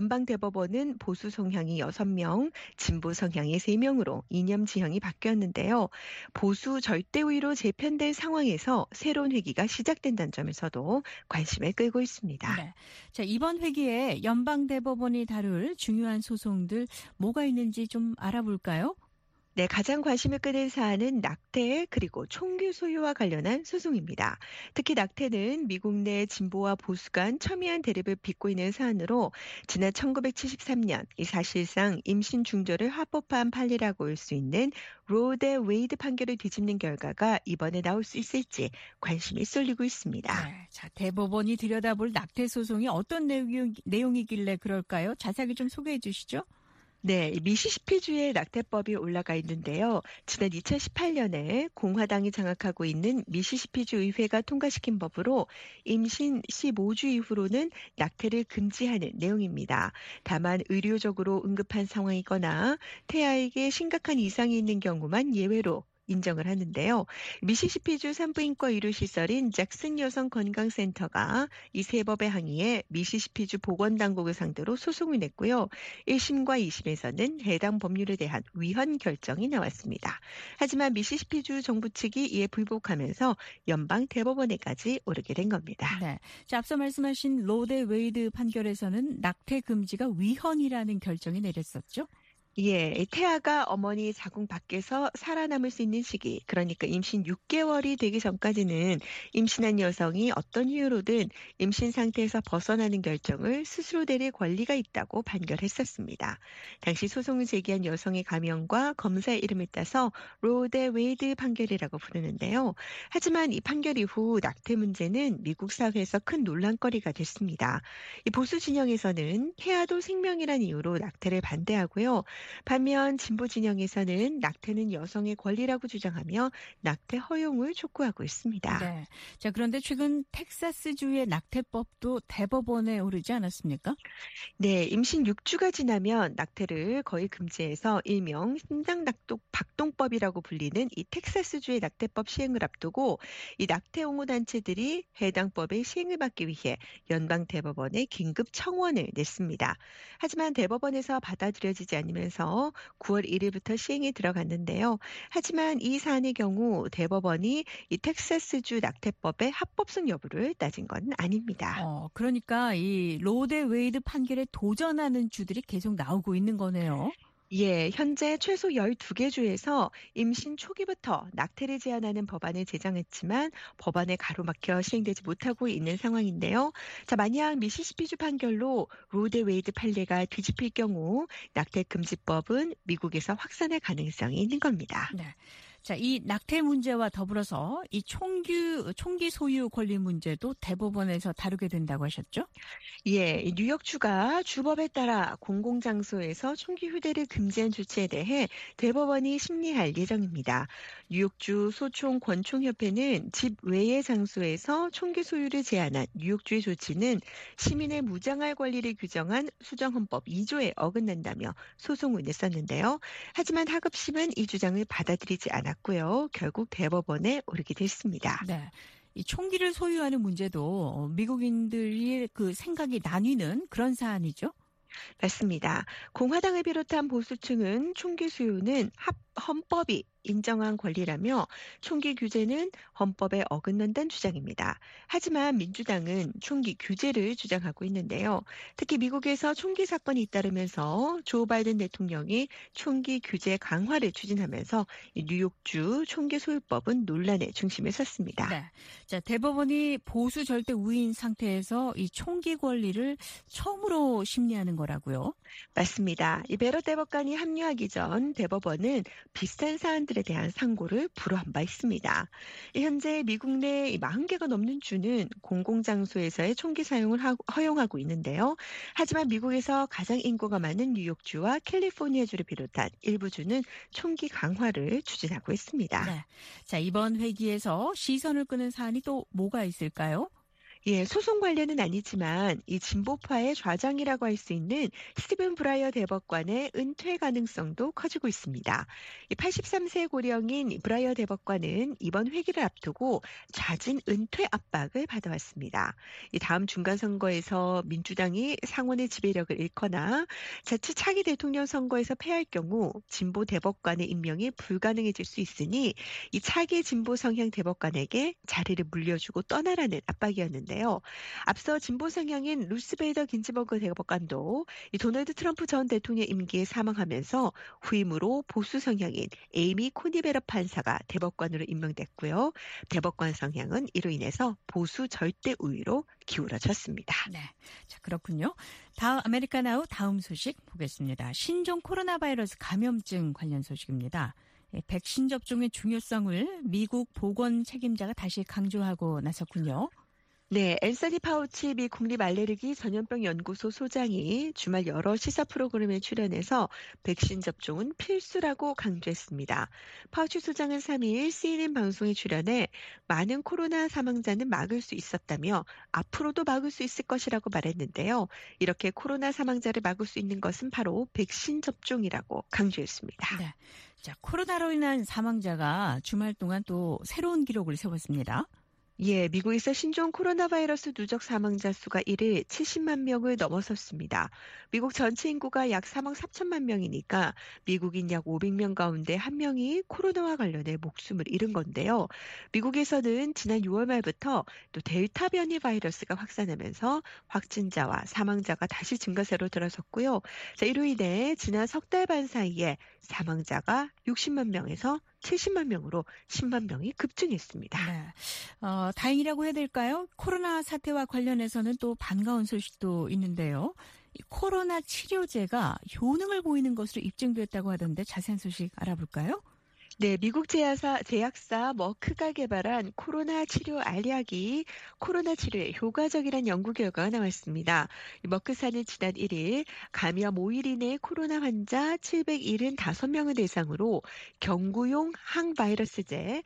연방대법원은 보수 성향이 여섯 명, 진보 성향이 세 명으로 이념 지형이 바뀌었는데요. 보수 절대우위로 재편된 상황에서 새로운 회기가 시작된다는 점에서도 관심을 끌고 있습니다. 네. 자, 이번 회기에 연방대법원이 다룰 중요한 소송들 뭐가 있는지 좀 알아볼까요? 네, 가장 관심을 끄는 사안은 낙태 그리고 총기 소유와 관련한 소송입니다. 특히 낙태는 미국 내 진보와 보수 간 첨예한 대립을 빚고 있는 사안으로 지난 천구백칠십삼 년 이 사실상 임신 중절을 합법화한 판례라고 할 수 있는 로 대 웨이드 판결을 뒤집는 결과가 이번에 나올 수 있을지 관심이 쏠리고 있습니다. 네, 자, 대법원이 들여다볼 낙태 소송이 어떤 내용, 내용이길래 그럴까요? 자세하게 좀 소개해 주시죠. 네, 미시시피주의 낙태법이 올라가 있는데요. 지난 이천십팔 년에 공화당이 장악하고 있는 미시시피주 의회가 통과시킨 법으로 임신 십오 주 이후로는 낙태를 금지하는 내용입니다. 다만 의료적으로 응급한 상황이거나 태아에게 심각한 이상이 있는 경우만 예외로 인정을 하는데요. 미시시피주 산부인과 의료시설인 잭슨 여성건강센터가 이 세 법의 항의에 미시시피주 보건당국을 상대로 소송을 냈고요. 일 심과 이 심에서는 해당 법률에 대한 위헌 결정이 나왔습니다. 하지만 미시시피주 정부 측이 이에 불복하면서 연방 대법원에까지 오르게 된 겁니다. 네. 자, 앞서 말씀하신 로 대 웨이드 판결에서는 낙태 금지가 위헌이라는 결정이 내렸었죠? 예, 태아가 어머니 자궁 밖에서 살아남을 수 있는 시기, 그러니까 임신 육 개월이 되기 전까지는 임신한 여성이 어떤 이유로든 임신 상태에서 벗어나는 결정을 스스로 내릴 권리가 있다고 판결했었습니다. 당시 소송을 제기한 여성의 가명과 검사의 이름을 따서 로 대 웨이드 판결이라고 부르는데요. 하지만 이 판결 이후 낙태 문제는 미국 사회에서 큰 논란거리가 됐습니다. 이 보수 진영에서는 태아도 생명이란 이유로 낙태를 반대하고요. 반면 진보 진영에서는 낙태는 여성의 권리라고 주장하며 낙태 허용을 촉구하고 있습니다. 네. 자, 그런데 최근 텍사스주의 낙태법도 대법원에 오르지 않았습니까? 네, 임신 육 주가 지나면 낙태를 거의 금지해서 일명 심장낙동 박동법이라고 불리는 이 텍사스주의 낙태법 시행을 앞두고 이 낙태 옹호 단체들이 해당 법의 시행을 막기 위해 연방 대법원에 긴급 청원을 냈습니다. 하지만 대법원에서 받아들여지지 않으면서 구월 일일부터 시행에 들어갔는데요. 하지만 이 사안의 경우 대법원이 이 텍사스주 낙태법의 합법성 여부를 따진 건 아닙니다. 어, 그러니까 이 로 대 웨이드 판결에 도전하는 주들이 계속 나오고 있는 거네요. 예, 현재 최소 열두 개 주에서 임신 초기부터 낙태를 제한하는 법안을 제정했지만 법안에 가로막혀 시행되지 못하고 있는 상황인데요. 자, 만약 미시시피주 판결로 로 대 웨이드 판례가 뒤집힐 경우 낙태 금지법은 미국에서 확산할 가능성이 있는 겁니다. 네. 자, 이 낙태 문제와 더불어서 이 총기, 총기 소유 권리 문제도 대법원에서 다루게 된다고 하셨죠? 예, 뉴욕주가 주법에 따라 공공장소에서 총기 휴대를 금지한 조치에 대해 대법원이 심리할 예정입니다. 뉴욕주 소총 권총협회는 집 외의 장소에서 총기 소유를 제한한 뉴욕주의 조치는 시민의 무장할 권리를 규정한 수정헌법 이 조에 어긋난다며 소송을 냈었는데요. 하지만 하급심은 이 주장을 받아들이지 않았고요. 결국 대법원에 오르게 됐습니다. 네. 이 총기를 소유하는 문제도 미국인들이 그 생각이 나뉘는 그런 사안이죠. 맞습니다. 공화당을 비롯한 보수층은 총기 수요는 합, 헌법이 인정한 권리라며 총기 규제는 헌법에 어긋난다는 주장입니다. 하지만 민주당은 총기 규제를 주장하고 있는데요. 특히 미국에서 총기 사건이 잇따르면서 조 바이든 대통령이 총기 규제 강화를 추진하면서 뉴욕주 총기 소유법은 논란의 중심에 섰습니다. 네. 자, 대법원이 보수 절대 우위인 상태에서 이 총기 권리를 처음으로 심리하는 거라고요? 맞습니다. 이 베러 대법관이 합류하기 전 대법원은 비슷한 사안들에 대한 상고를 불허한 바 있습니다. 현재 미국 내 사십 개가 넘는 주는 공공장소에서의 총기 사용을 허용하고 있는데요. 하지만 미국에서 가장 인구가 많은 뉴욕주와 캘리포니아주를 비롯한 일부 주는 총기 강화를 추진하고 있습니다. 네. 자, 이번 회기에서 시선을 끄는 사안이 또 뭐가 있을까요? 예, 소송 관련은 아니지만 이 진보파의 좌장이라고 할 수 있는 스티븐 브라이어 대법관의 은퇴 가능성도 커지고 있습니다. 이 팔십삼 세 고령인 브라이어 대법관은 이번 회기를 앞두고 잦은 은퇴 압박을 받아왔습니다. 이 다음 중간 선거에서 민주당이 상원의 지배력을 잃거나 자칫 차기 대통령 선거에서 패할 경우 진보 대법관의 임명이 불가능해질 수 있으니 이 차기 진보 성향 대법관에게 자리를 물려주고 떠나라는 압박이었는데 앞서 진보 성향인 루스 베이더 긴즈버그 대법관도 이 도널드 트럼프 전 대통령 임기에 사망하면서 후임으로 보수 성향인 에이미 코니 베러 판사가 대법관으로 임명됐고요. 대법관 성향은 이로 인해서 보수 절대 우위로 기울어졌습니다. 네, 자 그렇군요. 다음 아메리카나우 다음 소식 보겠습니다. 신종 코로나 바이러스 감염증 관련 소식입니다. 백신 접종의 중요성을 미국 보건 책임자가 다시 강조하고 나섰군요. 네, 앤서니 파우치 미 국립알레르기 전염병 연구소 소장이 주말 여러 시사 프로그램에 출연해서 백신 접종은 필수라고 강조했습니다. 파우치 소장은 삼 일 씨엔엔 방송에 출연해 많은 코로나 사망자는 막을 수 있었다며 앞으로도 막을 수 있을 것이라고 말했는데요. 이렇게 코로나 사망자를 막을 수 있는 것은 바로 백신 접종이라고 강조했습니다. 네, 자 코로나로 인한 사망자가 주말 동안 또 새로운 기록을 세웠습니다. 예, 미국에서 신종 코로나 바이러스 누적 사망자 수가 일 일 칠십만 명을 넘어섰습니다. 미국 전체 인구가 약 삼억 사천만 명이니까 미국인 약 오백 명 가운데 한 명이 코로나와 관련해 목숨을 잃은 건데요. 미국에서는 지난 유월 말부터 또 델타 변이 바이러스가 확산하면서 확진자와 사망자가 다시 증가세로 들어섰고요. 자, 이로 인해 지난 석 달 반 사이에 사망자가 육십만 명에서 칠십만 명으로 십만 명이 급증했습니다. 네. 어, 다행이라고 해야 될까요? 코로나 사태와 관련해서는 또 반가운 소식도 있는데요. 이 코로나 치료제가 효능을 보이는 것으로 입증됐다고 하던데 자세한 소식 알아볼까요? 네, 미국 제약사, 제약사 머크가 개발한 코로나 치료 알약이 코로나 치료에 효과적이라는 연구 결과가 나왔습니다. 머크사는 지난 일 일 감염 오 일 이내 코로나 환자 칠백칠십오 명을 대상으로 경구용 항바이러스제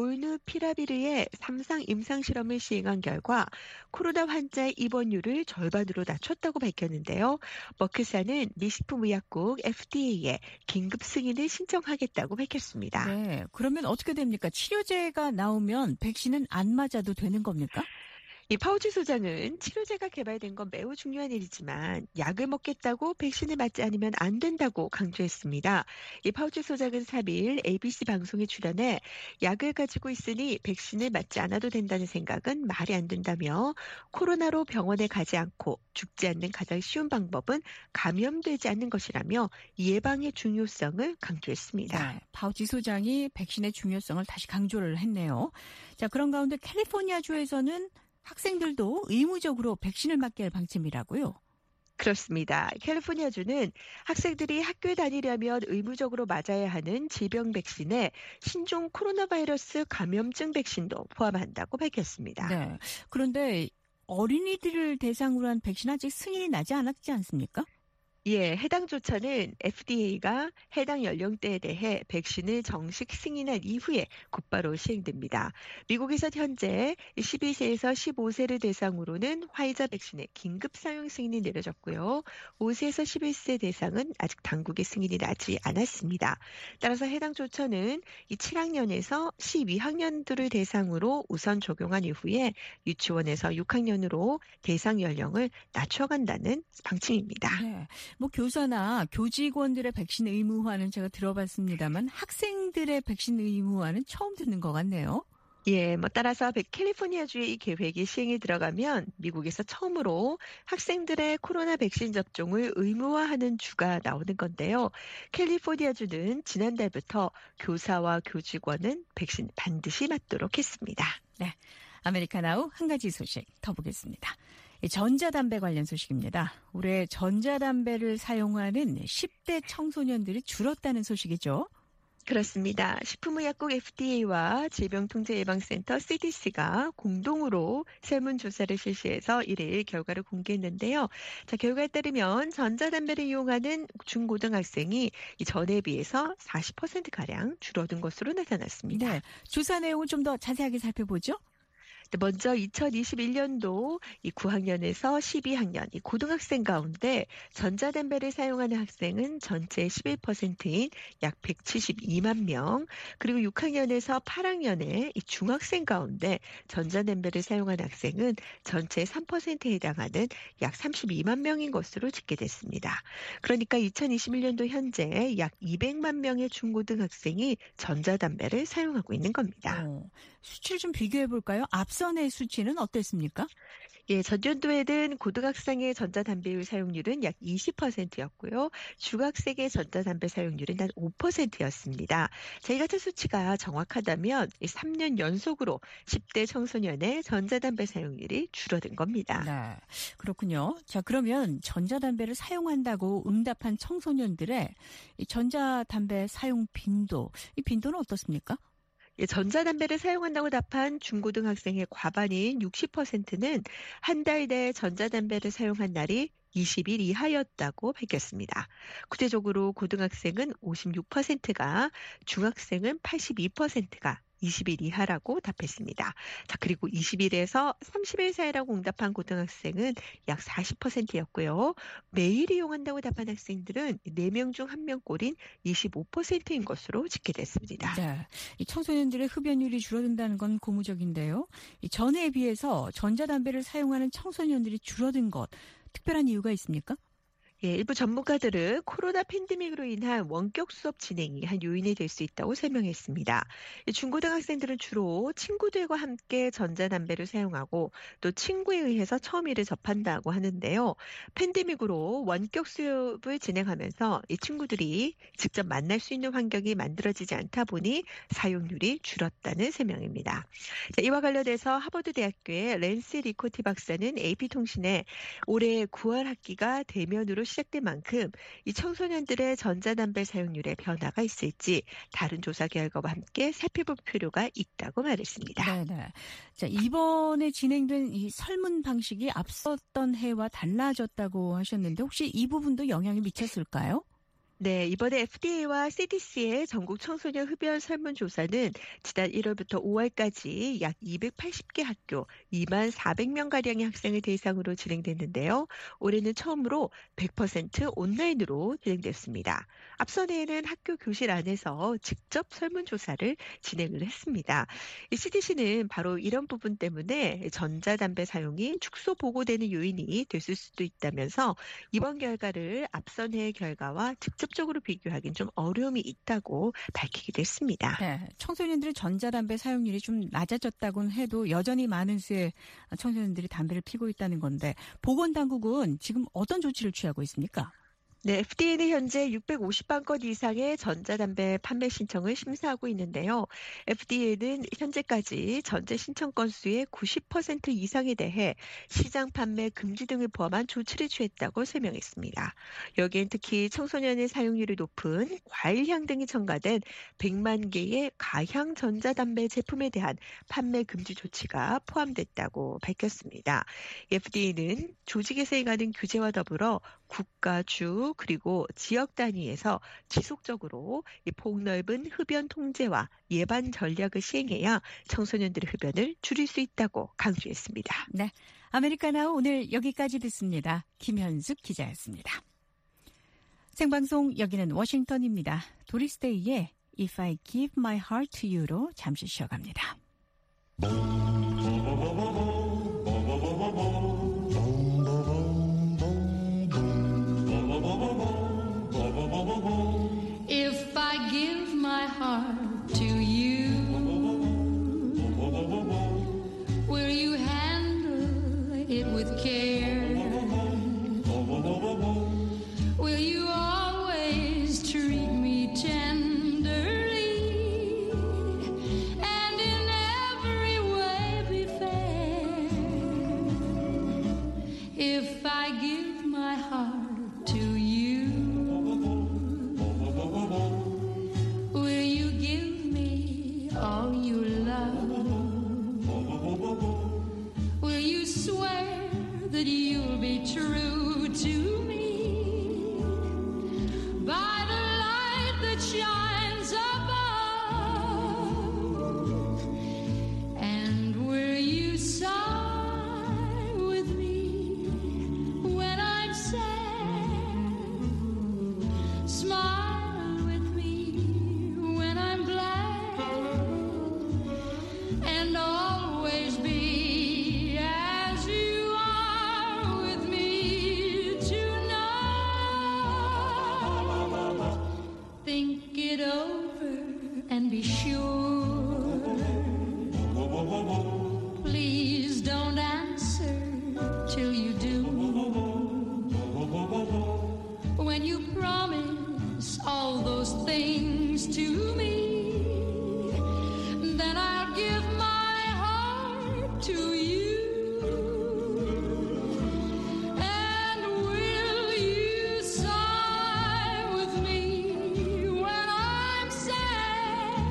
몰누피라비르의 삼 상 임상 실험을 시행한 결과 코로나 환자의 입원율을 절반으로 낮췄다고 밝혔는데요. 머크사는 미식품의약국 에프디에이에 긴급 승인을 신청하겠다고 밝혔습니다. 네, 그러면 어떻게 됩니까? 치료제가 나오면 백신은 안 맞아도 되는 겁니까? 이 파우치 소장은 치료제가 개발된 건 매우 중요한 일이지만 약을 먹겠다고 백신을 맞지 않으면 안 된다고 강조했습니다. 이 파우치 소장은 삼 일 에이비씨 방송에 출연해 약을 가지고 있으니 백신을 맞지 않아도 된다는 생각은 말이 안 된다며 코로나로 병원에 가지 않고 죽지 않는 가장 쉬운 방법은 감염되지 않는 것이라며 예방의 중요성을 강조했습니다. 네, 파우치 소장이 백신의 중요성을 다시 강조를 했네요. 자, 그런 가운데 캘리포니아주에서는 학생들도 의무적으로 백신을 맞게 할 방침이라고요? 그렇습니다. 캘리포니아주는 학생들이 학교에 다니려면 의무적으로 맞아야 하는 질병 백신에 신종 코로나 바이러스 감염증 백신도 포함한다고 밝혔습니다. 네. 그런데 어린이들을 대상으로 한 백신 아직 승인이 나지 않았지 않습니까? 예, 해당 조처는 에프디에이가 해당 연령대에 대해 백신을 정식 승인한 이후에 곧바로 시행됩니다. 미국에서 현재 십이 세에서 십오 세를 대상으로는 화이자 백신의 긴급 사용 승인이 내려졌고요. 오 세에서 십일 세 대상은 아직 당국의 승인이 나지 않았습니다. 따라서 해당 조처는 이 칠 학년에서 십이 학년들을 대상으로 우선 적용한 이후에 유치원에서 육 학년으로 대상 연령을 낮춰간다는 방침입니다. 네. 뭐 교사나 교직원들의 백신 의무화는 제가 들어봤습니다만 학생들의 백신 의무화는 처음 듣는 것 같네요. 예, 뭐 따라서 캘리포니아주의 이 계획이 시행에 들어가면 미국에서 처음으로 학생들의 코로나 백신 접종을 의무화하는 주가 나오는 건데요. 캘리포니아주는 지난달부터 교사와 교직원은 백신 반드시 맞도록 했습니다. 네. 아메리카나우 한 가지 소식 더 보겠습니다. 전자담배 관련 소식입니다. 올해 전자담배를 사용하는 십 대 청소년들이 줄었다는 소식이죠. 그렇습니다. 식품의약국 에프디에이와 질병통제예방센터 씨디씨가 공동으로 설문조사를 실시해서 일일 결과를 공개했는데요. 자, 결과에 따르면 전자담배를 이용하는 중고등학생이 전에 비해서 사십 퍼센트가량 줄어든 것으로 나타났습니다. 네, 조사 내용을 좀 더 자세하게 살펴보죠. 먼저 이천이십일 년도 이 구 학년에서 십이 학년 이 고등학생 가운데 전자담배를 사용하는 학생은 전체의 십일 퍼센트인 약 백칠십이만 명, 그리고 육 학년에서 팔 학년의 이 중학생 가운데 전자담배를 사용하는 학생은 전체의 삼 퍼센트에 해당하는 약 삼십이만 명인 것으로 집계됐습니다. 그러니까 이천이십일 년도 현재 약 이백만 명의 중고등학생이 전자담배를 사용하고 있는 겁니다. 어, 수치를 좀 비교해 볼까요? 앞선의 수치는 어땠습니까? 예, 전년도에는 고등학생의 전자담배율 사용률은 약 이십 퍼센트였고요. 중학생의 전자담배 사용률은 한 오 퍼센트였습니다. 자, 이 같은 수치가 정확하다면 삼 년 연속으로 십 대 청소년의 전자담배 사용률이 줄어든 겁니다. 네, 그렇군요. 자, 그러면 전자담배를 사용한다고 응답한 청소년들의 이 전자담배 사용 빈도, 이 빈도는 어떻습니까? 예, 전자담배를 사용한다고 답한 중고등학생의 과반인 육십 퍼센트는 한 달 내에 전자담배를 사용한 날이 이십 일 이하였다고 밝혔습니다. 구체적으로 고등학생은 오십육 퍼센트가, 중학생은 팔십이 퍼센트가 이십 일 이하라고 답했습니다. 자, 그리고 이십 일에서 삼십 일 사이라고 응답한 고등학생은 약 사십 퍼센트였고요. 매일 이용한다고 답한 학생들은 네 명 중 한 명꼴인 이십오 퍼센트인 것으로 집계됐습니다. 네, 이 청소년들의 흡연율이 줄어든다는 건 고무적인데요. 이 전에 비해서 전자담배를 사용하는 청소년들이 줄어든 것, 특별한 이유가 있습니까? 예, 일부 전문가들은 코로나 팬데믹으로 인한 원격 수업 진행이 한 요인이 될 수 있다고 설명했습니다. 중고등학생들은 주로 친구들과 함께 전자담배를 사용하고 또 친구에 의해서 처음 이를 접한다고 하는데요. 팬데믹으로 원격 수업을 진행하면서 이 친구들이 직접 만날 수 있는 환경이 만들어지지 않다 보니 사용률이 줄었다는 설명입니다. 자, 이와 관련해서 하버드대학교의 랜스 리코티 박사는 에이피통신에 올해 구월 학기가 대면으로 시작된 만큼 이 청소년들의 전자담배 사용률에 변화가 있을지 다른 조사 결과와 함께 살펴볼 필요가 있다고 말했습니다. 네네. 자, 이번에 진행된 이 설문 방식이 앞섰던 해와 달라졌다고 하셨는데 혹시 이 부분도 영향이 미쳤을까요? 네, 이번에 에프디에이와 씨디씨의 전국 청소년 흡연 설문조사는 지난 일월부터 오월까지 약 이백팔십 개 학교 이만 사백 명가량의 학생을 대상으로 진행됐는데요. 올해는 처음으로 백 퍼센트 온라인으로 진행됐습니다. 앞선 해에는 학교 교실 안에서 직접 설문조사를 진행을 했습니다. 씨디씨는 바로 이런 부분 때문에 전자담배 사용이 축소 보고되는 요인이 됐을 수도 있다면서 이번 결과를 앞선 해의 결과와 직접 적으로 비교하기는 좀 어려움이 있다고 밝히기도 했습니다. 네, 청소년들의 전자담배 사용률이 좀 낮아졌다고는 해도 여전히 많은 수의 청소년들이 담배를 피고 있다는 건데 보건당국은 지금 어떤 조치를 취하고 있습니까? 네, 에프디에이는 현재 육백오십만 건 이상의 전자담배 판매 신청을 심사하고 있는데요. 에프디에이는 현재까지 전체 신청 건수의 구십 퍼센트 이상에 대해 시장 판매 금지 등을 포함한 조치를 취했다고 설명했습니다. 여기엔 특히 청소년의 사용률이 높은 과일향 등이 첨가된 백만 개의 가향 전자담배 제품에 대한 판매 금지 조치가 포함됐다고 밝혔습니다. 에프디에이는 조직에서 행하는 규제와 더불어 국가, 주, 그리고 지역 단위에서 지속적으로 이 폭넓은 흡연 통제와 예방 전략을 시행해야 청소년들의 흡연을 줄일 수 있다고 강조했습니다. 네, 아메리카노 오늘 여기까지 듣습니다. 김현숙 기자였습니다. 생방송 여기는 워싱턴입니다. 도리스데이의 If I Give My Heart to You로 잠시 쉬어갑니다. If I give my heart to you, will you handle it with care? Will you always treat me tenderly and in every way be fair? If I give my heart to you, will you give me all you love? Will you swear that you'll be true to me? By the light that shines above, and will you sigh with me when I'm sad? Smile with me when I'm glad, and always be as you are with me tonight. Think it over and be sure. Please don't answer till you do. When you promise all those things to me, then I'll give my heart to you. And will you sigh with me when I'm sad?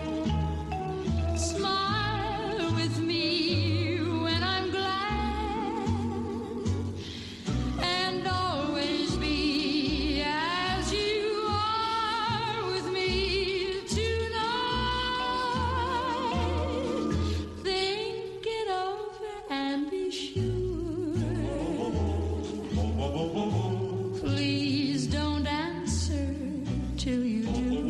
Smile with me when I'm glad, and always be as you are with me tonight. Think it over and be sure. Please don't answer till you do.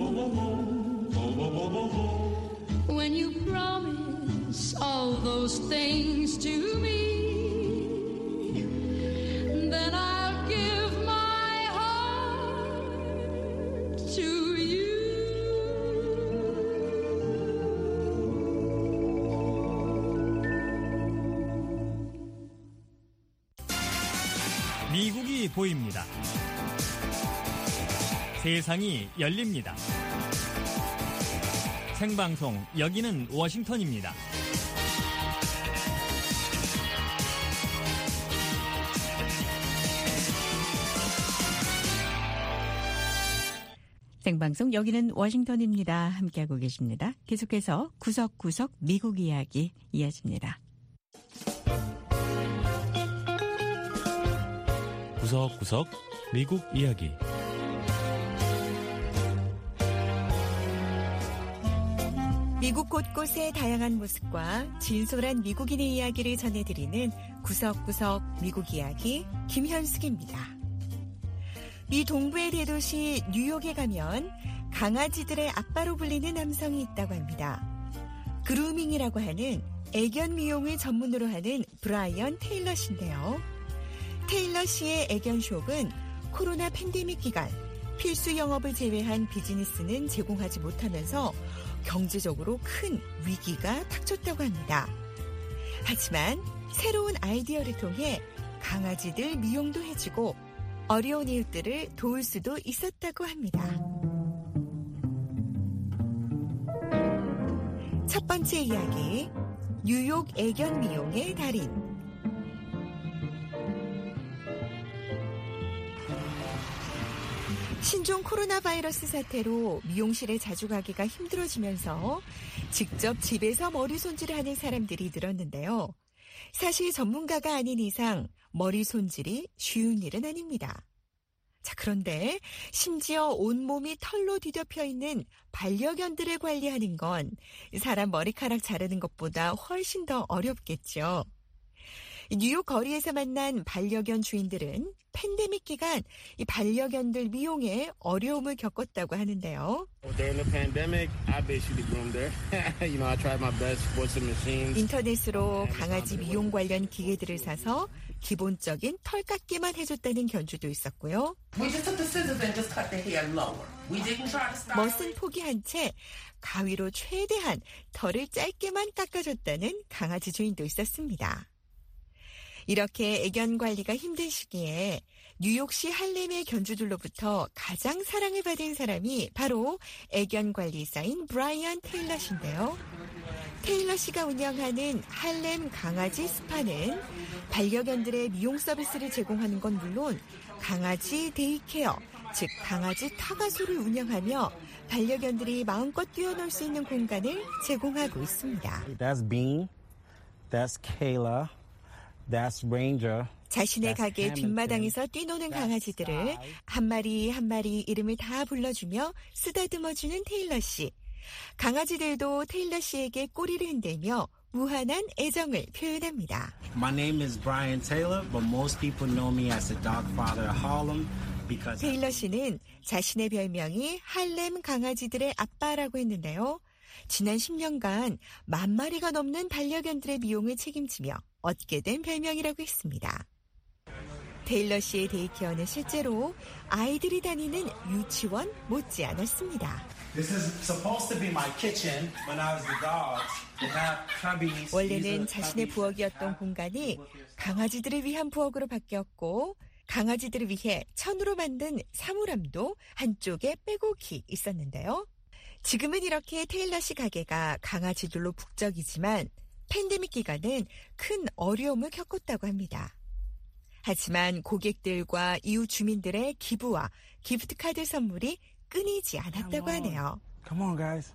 When you promise all those things to me, then I'll give my heart to you. 미국이 보입니다. 세상이 열립니다. 생방송 여기는 워싱턴입니다. 생방송 여기는 워싱턴입니다. 함께하고 계십니다. 계속해서 구석구석 미국 이야기 이어집니다. 구석구석 미국 이야기. 미국 곳곳의 다양한 모습과 진솔한 미국인의 이야기를 전해드리는 구석구석 미국 이야기 김현숙입니다. 미 동부의 대도시 뉴욕에 가면 강아지들의 아빠로 불리는 남성이 있다고 합니다. 그루밍이라고 하는 애견 미용을 전문으로 하는 브라이언 테일러 씨인데요. 테일러 씨의 애견숍은 코로나 팬데믹 기간 필수 영업을 제외한 비즈니스는 제공하지 못하면서 경제적으로 큰 위기가 닥쳤다고 합니다. 하지만 새로운 아이디어를 통해 강아지들 미용도 해주고 어려운 이웃들을 도울 수도 있었다고 합니다. 첫 번째 이야기, 뉴욕 애견 미용의 달인. 신종 코로나 바이러스 사태로 미용실에 자주 가기가 힘들어지면서 직접 집에서 머리 손질을 하는 사람들이 늘었는데요. 사실 전문가가 아닌 이상 머리 손질이 쉬운 일은 아닙니다. 자, 그런데 심지어 온몸이 털로 뒤덮여 있는 반려견들을 관리하는 건 사람 머리카락 자르는 것보다 훨씬 더 어렵겠죠. 뉴욕 거리에서 만난 반려견 주인들은 팬데믹 기간 이 반려견들 미용에 어려움을 겪었다고 하는데요. 인터넷으로 강아지 미용 관련 기계들을 사서 기본적인 털 깎기만 해줬다는 견주도 있었고요. 멋은 포기한 채 가위로 최대한 털을 짧게만 깎아줬다는 강아지 주인도 있었습니다. 이렇게 애견 관리가 힘든 시기에 뉴욕시 할렘의 견주들로부터 가장 사랑을 받은 사람이 바로 애견 관리사인 브라이언 테일러 씨인데요. 테일러 씨가 운영하는 할렘 강아지 스파는 반려견들의 미용 서비스를 제공하는 건 물론 강아지 데이케어, 즉 강아지 타가소를 운영하며 반려견들이 마음껏 뛰어놀 수 있는 공간을 제공하고 있습니다. That's Bean, that's Kayla. That's Ranger. 자신의 가게 뒷마당에서 뛰노는 강아지들을 한 마리 한 마리 이름을 다 불러주며 쓰다듬어주는 테일러 씨. 강아지들도 테일러 씨에게 꼬리를 흔들며 무한한 애정을 표현합니다. My name is Brian Taylor, but most people know me as the dog father of Harlem. 테일러 씨는 자신의 별명이 할렘 강아지들의 아빠라고 했는데요. 지난 십 년간 만 마리가 넘는 반려견들의 미용을 책임지며 얻게 된 별명이라고 했습니다. 테일러 씨의 데이케어는 실제로 아이들이 다니는 유치원 못지 않았습니다. 원래는 자신의 부엌이었던 공간이 강아지들을 위한 부엌으로 바뀌었고 강아지들을 위해 천으로 만든 사물함도 한쪽에 빼곡히 있었는데요. 지금은 이렇게 테일러 씨 가게가 강아지들로 북적이지만 팬데믹 기간은 큰 어려움을 겪었다고 합니다. 하지만 고객들과 이웃 주민들의 기부와 기프트카드 선물이 끊이지 않았다고 하네요. Come on, guys.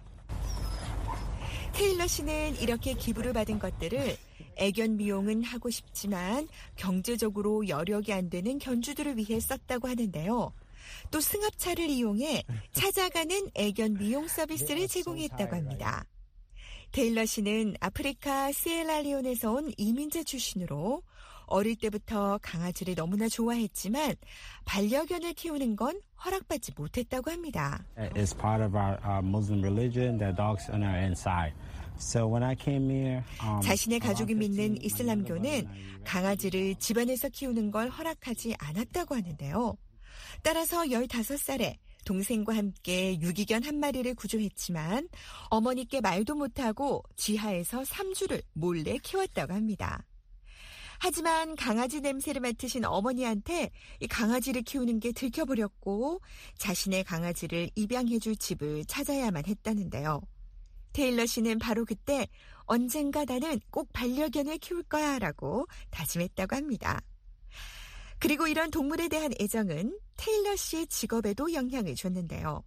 테일러 씨는 이렇게 기부를 받은 것들을 애견 미용은 하고 싶지만 경제적으로 여력이 안 되는 견주들을 위해 썼다고 하는데요. 또 승합차를 이용해 찾아가는 애견 미용 서비스를 제공했다고 합니다. 테일러 씨는 아프리카 시에라리온에서 온 이민자 출신으로 어릴 때부터 강아지를 너무나 좋아했지만 반려견을 키우는 건 허락받지 못했다고 합니다. It's part of our, our Muslim religion that dogs are inside. So when I came here, um, 자신의 가족이 믿는 이슬람교는 강아지를 집안에서 키우는 걸 허락하지 않았다고 하는데요. 따라서 열다섯 살에 동생과 함께 유기견 한 마리를 구조했지만 어머니께 말도 못하고 지하에서 삼 주를 몰래 키웠다고 합니다. 하지만 강아지 냄새를 맡으신 어머니한테 이 강아지를 키우는 게 들켜버렸고 자신의 강아지를 입양해줄 집을 찾아야만 했다는데요. 테일러 씨는 바로 그때 언젠가 나는 꼭 반려견을 키울 거야 라고 다짐했다고 합니다. 그리고 이런 동물에 대한 애정은 테일러 씨의 직업에도 영향을 줬는데요.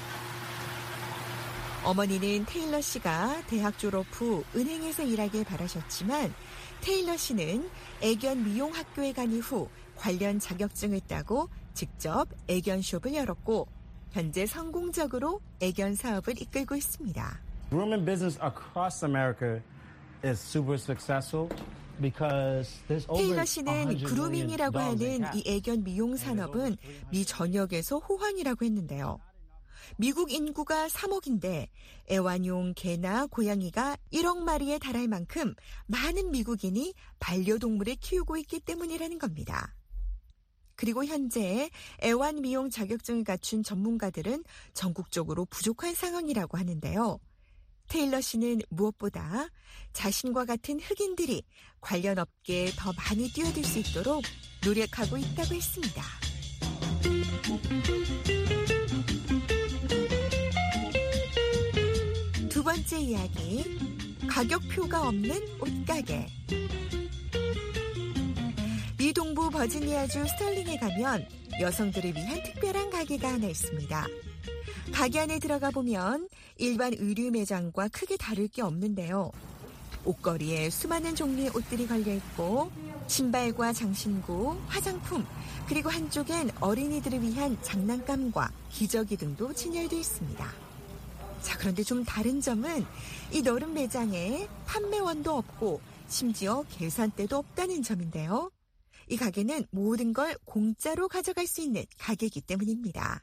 어머니는 테일러 씨가 대학 졸업 후 은행에서 일하길 바라셨지만 테일러 씨는 애견 미용 학교에 간 이후 관련 자격증을 따고 직접 애견숍을 열었고 현재 성공적으로 애견 사업을 이끌고 있습니다. Grooming business across America is super successful because there's over 테일러 씨는 그루밍이라고 하는 이 애견 미용 산업은 미 전역에서 호황이라고 했는데요. 미국 인구가 삼억인데 애완용 개나 고양이가 일억 마리에 달할 만큼 많은 미국인이 반려동물을 키우고 있기 때문이라는 겁니다. 그리고 현재 애완 미용 자격증을 갖춘 전문가들은 전국적으로 부족한 상황이라고 하는데요. 테일러 씨는 무엇보다 자신과 같은 흑인들이 관련 업계에 더 많이 뛰어들 수 있도록 노력하고 있다고 했습니다. 두 번째 이야기, 가격표가 없는 옷가게. 미 동부 버지니아주 스털링에 가면 여성들을 위한 특별한 가게가 하나 있습니다. 가게 안에 들어가 보면 일반 의류 매장과 크게 다를 게 없는데요. 옷걸이에 수많은 종류의 옷들이 걸려있고 신발과 장신구, 화장품, 그리고 한쪽엔 어린이들을 위한 장난감과 기저귀 등도 진열되어 있습니다. 자, 그런데 좀 다른 점은 이 넓은 매장에 판매원도 없고 심지어 계산대도 없다는 점인데요. 이 가게는 모든 걸 공짜로 가져갈 수 있는 가게이기 때문입니다.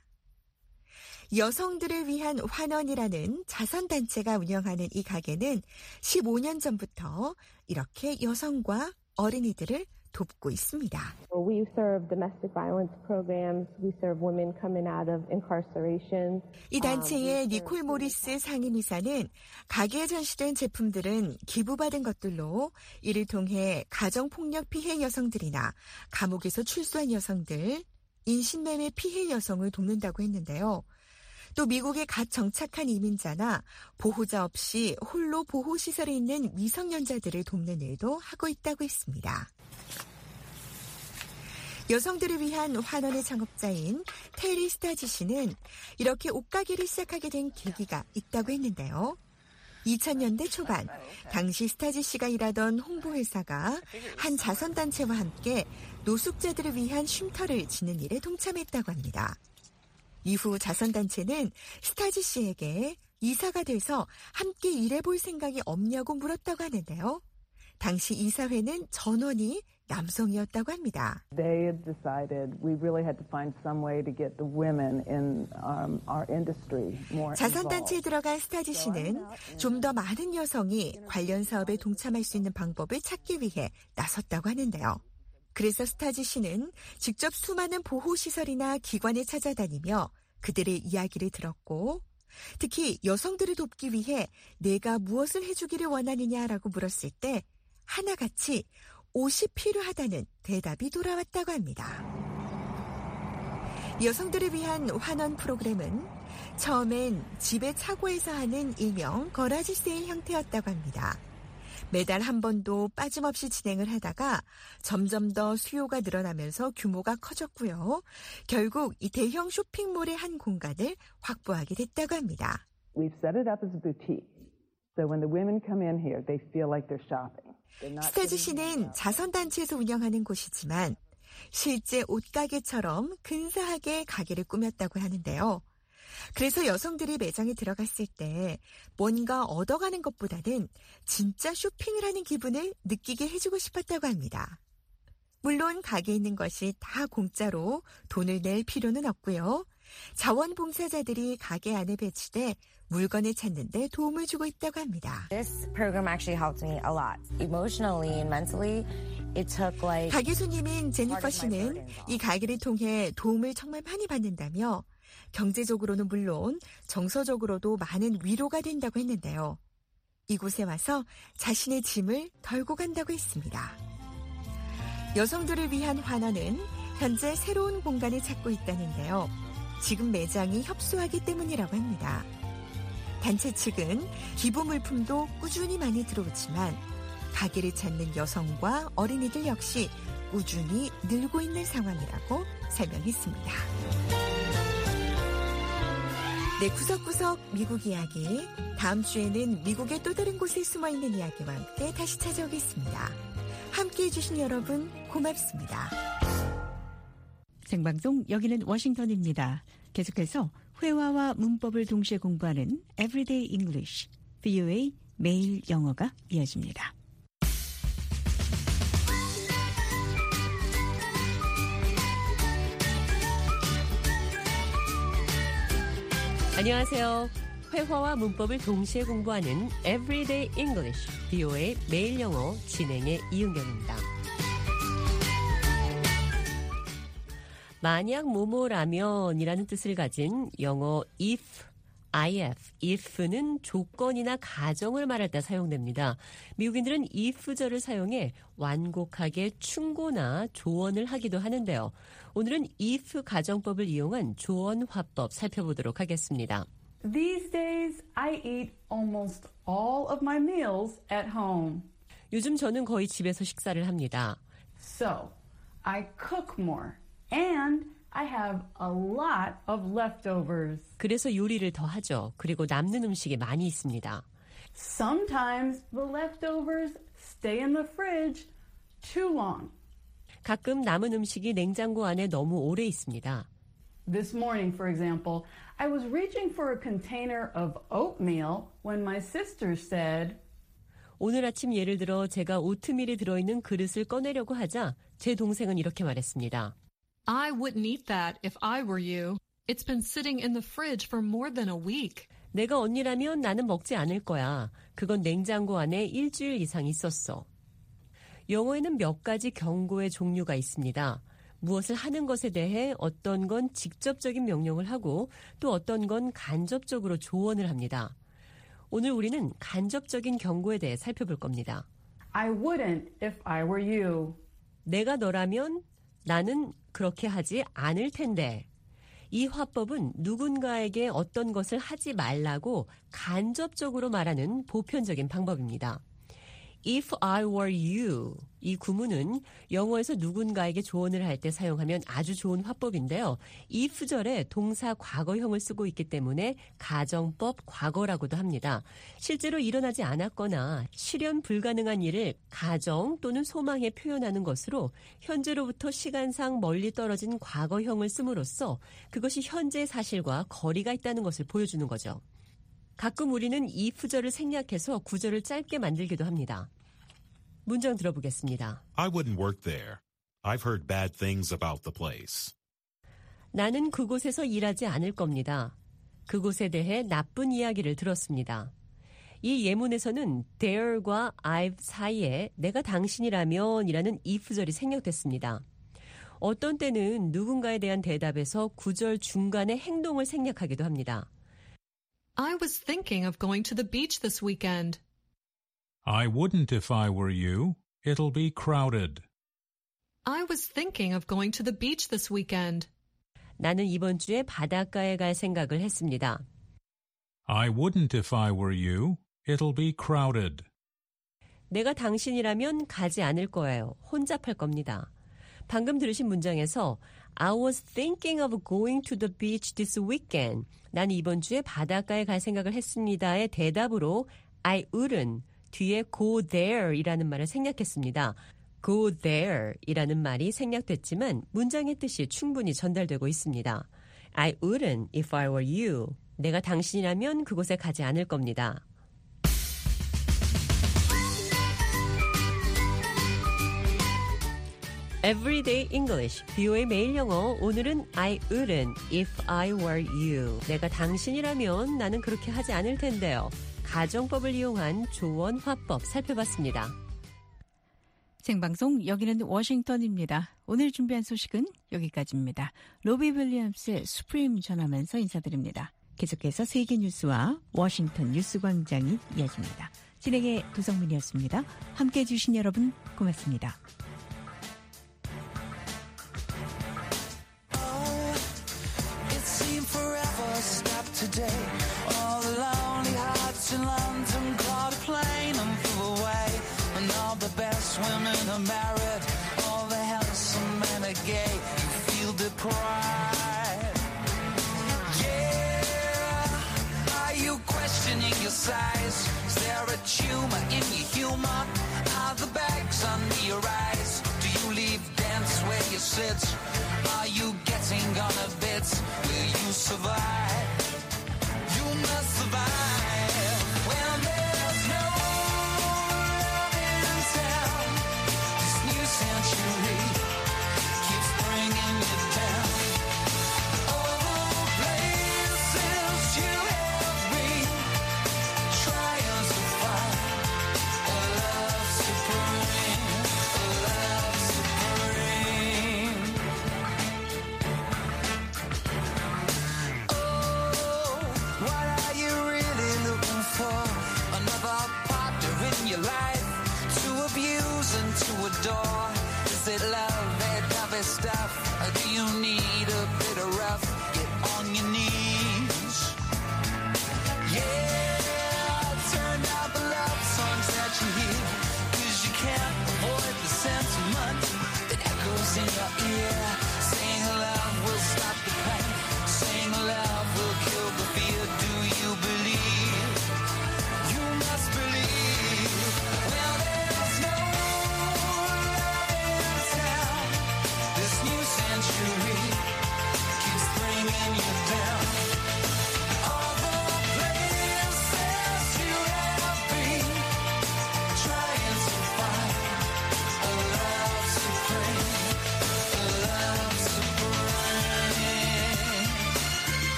여성들을 위한 환원이라는 자선단체가 운영하는 이 가게는 십오 년 전부터 이렇게 여성과 어린이들을 돕고 있습니다. We serve domestic violence programs. We serve women coming out of incarceration. 이 단체의 니콜 모리스 상임이사는 가게에 전시된 제품들은 기부받은 것들로 이를 통해 가정폭력 피해 여성들이나 감옥에서 출소한 여성들, 인신매매 피해 여성을 돕는다고 했는데요. 또 미국에 갓 정착한 이민자나 보호자 없이 홀로 보호시설에 있는 미성년자들을 돕는 일도 하고 있다고 했습니다. 여성들을 위한 환원의 창업자인 테리 스타지 씨는 이렇게 옷가게를 시작하게 된 계기가 있다고 했는데요. 이천 년대 초반, 당시 스타지 씨가 일하던 홍보회사가 한 자선단체와 함께 노숙자들을 위한 쉼터를 짓는 일에 동참했다고 합니다. 이후 자선단체는 스타지 씨에게 이사가 돼서 함께 일해볼 생각이 없냐고 물었다고 하는데요. 당시 이사회는 전원이 남성이었다고 합니다. They had decided we really had to find some way to get the women in um, our industry more involved. 자선단체에 들어간 스타지 씨는 좀 더 많은 여성이 관련 사업에 동참할 수 있는 방법을 찾기 위해 나섰다고 하는데요. 그래서 스타지 씨는 직접 수많은 보호시설이나 기관에 찾아다니며 그들의 이야기를 들었고 특히 여성들을 돕기 위해 내가 무엇을 해주기를 원하느냐라고 물었을 때 하나같이 옷이 필요하다는 대답이 돌아왔다고 합니다. 여성들을 위한 환원 프로그램은 처음엔 집의 차고에서 하는 일명 거라지 세일 형태였다고 합니다. 매달 한 번도 빠짐없이 진행을 하다가 점점 더 수요가 늘어나면서 규모가 커졌고요. 결국 이 대형 쇼핑몰의 한 공간을 확보하게 됐다고 합니다. We've set it up as a boutique. So when the women come in here, they feel like they're shopping. 스타지 씨는 자선단체에서 운영하는 곳이지만 실제 옷가게처럼 근사하게 가게를 꾸몄다고 하는데요. 그래서 여성들이 매장에 들어갔을 때 뭔가 얻어가는 것보다는 진짜 쇼핑을 하는 기분을 느끼게 해주고 싶었다고 합니다. 물론 가게에 있는 것이 다 공짜로 돈을 낼 필요는 없고요. 자원봉사자들이 가게 안에 배치돼 물건을 찾는 데 도움을 주고 있다고 합니다. This program actually helped me a lot. Emotionally and mentally, it took like 가게 손님인 제니퍼 씨는 이 가게를 통해 도움을 정말 많이 받는다며 경제적으로는 물론 정서적으로도 많은 위로가 된다고 했는데요. 이곳에 와서 자신의 짐을 덜고 간다고 했습니다. 여성들을 위한 환원은 현재 새로운 공간을 찾고 있다는데요. 지금 매장이 협소하기 때문이라고 합니다. 단체 측은 기부 물품도 꾸준히 많이 들어오지만 가게를 찾는 여성과 어린이들 역시 꾸준히 늘고 있는 상황이라고 설명했습니다. 네, 구석구석 미국 이야기. 다음 주에는 미국의 또 다른 곳에 숨어있는 이야기와 함께 다시 찾아오겠습니다. 함께해 주신 여러분 고맙습니다. 생방송 여기는 워싱턴입니다. 계속해서 회화와 문법을 동시에 공부하는 Everyday English, 브이오에이 매일 영어가 이어집니다. 안녕하세요. 회화와 문법을 동시에 공부하는 Everyday English, 브이오에이 매일 영어 진행의 이은경입니다. 만약 뭐뭐라면이라는 뜻을 가진 영어 if, if, if는 조건이나 가정을 말할 때 사용됩니다. 미국인들은 if절을 사용해 완곡하게 충고나 조언을 하기도 하는데요. 오늘은 if 가정법을 이용한 조언 화법 살펴보도록 하겠습니다. These days, I eat almost all of my meals at home. 요즘 저는 거의 집에서 식사를 합니다. So, I cook more. And I have a lot of leftovers. 그래서 요리를 더 하죠. 그리고 남는 음식이 많이 있습니다. Sometimes the leftovers stay in the fridge too long. 가끔 남은 음식이 냉장고 안에 너무 오래 있습니다. This morning, for example, I was reaching for a container of oatmeal when my sister said, 오늘 아침 예를 들어 제가 오트밀이 들어있는 그릇을 꺼내려고 하자 제 동생은 이렇게 말했습니다. I wouldn't eat that if I were you. It's been sitting in the fridge for more than a week. 내가 언니라면 나는 먹지 않을 거야. 그건 냉장고 안에 일주일 이상 있었어. 영어에는 몇 가지 경고의 종류가 있습니다. 무엇을 하는 것에 대해 어떤 건 직접적인 명령을 하고 또 어떤 건 간접적으로 조언을 합니다. 오늘 우리는 간접적인 경고에 대해 살펴볼 겁니다. I wouldn't if I were you. 내가 너라면 나는 그렇게 하지 않을 텐데. 이 화법은 누군가에게 어떤 것을 하지 말라고 간접적으로 말하는 보편적인 방법입니다. If I were you, 이 구문은 영어에서 누군가에게 조언을 할 때 사용하면 아주 좋은 화법인데요. if절에 동사 과거형을 쓰고 있기 때문에 가정법 과거라고도 합니다. 실제로 일어나지 않았거나 실현 불가능한 일을 가정 또는 소망에 표현하는 것으로 현재로부터 시간상 멀리 떨어진 과거형을 씀으로써 그것이 현재의 사실과 거리가 있다는 것을 보여주는 거죠. 가끔 우리는 if절을 생략해서 구절을 짧게 만들기도 합니다. 문장 들어보겠습니다. I wouldn't work there. I've heard bad things about the place. 나는 그곳에서 일하지 않을 겁니다. 그곳에 대해 나쁜 이야기를 들었습니다. 이 예문에서는 there과 I've 사이에 내가 당신이라면 이라는 if절이 생략됐습니다. 어떤 때는 누군가에 대한 대답에서 구절 중간에 행동을 생략하기도 합니다. I was thinking of going to the beach this weekend. I wouldn't if I were you. It'll be crowded. I was thinking of going to the beach this weekend. 나는 이번 주에 바닷가에 갈 생각을 했습니다. I wouldn't if I were you. It'll be crowded. 내가 당신이라면 가지 않을 거예요. 혼잡할 겁니다. 방금 들으신 문장에서 I was thinking of going to the beach this weekend. 난 이번 주에 바닷가에 갈 생각을 했습니다의 대답으로 I wouldn't 뒤에 go there 이라는 말을 생략했습니다. go there 이라는 말이 생략됐지만 문장의 뜻이 충분히 전달되고 있습니다. I wouldn't if I were you. 내가 당신이라면 그곳에 가지 않을 겁니다. Everyday English, 비오의 매일 영어. 오늘은 I wouldn't if I were you. 내가 당신이라면 나는 그렇게 하지 않을 텐데요. 가정법을 이용한 조언 화법 살펴봤습니다. 생방송 여기는 워싱턴입니다. 오늘 준비한 소식은 여기까지입니다. 로비 윌리엄스의 수프림 전하면서 인사드립니다. 계속해서 세계 뉴스와 워싱턴 뉴스광장이 이어집니다. 진행의 도성민이었습니다. 함께해 주신 여러분 고맙습니다. Today, all the lonely hearts in London caught a plane and flew away. And all the best women are married, all the handsome men are gay. You feel deprived. Yeah, are you questioning your size? Is there a tumor in your humor? Are the bags under your eyes? Do you leave dance where you sit? Are you getting on a bit? Will you survive? You must survive when there's no love in town. This new century keeps bringing you down. Oh, places you have been, trying to find a love supreme, a love supreme. What are you really looking for? Another partner in your life to abuse and to adore? Is it love, that dovey stuff? Or do you need a bit of rough? Get on your knees.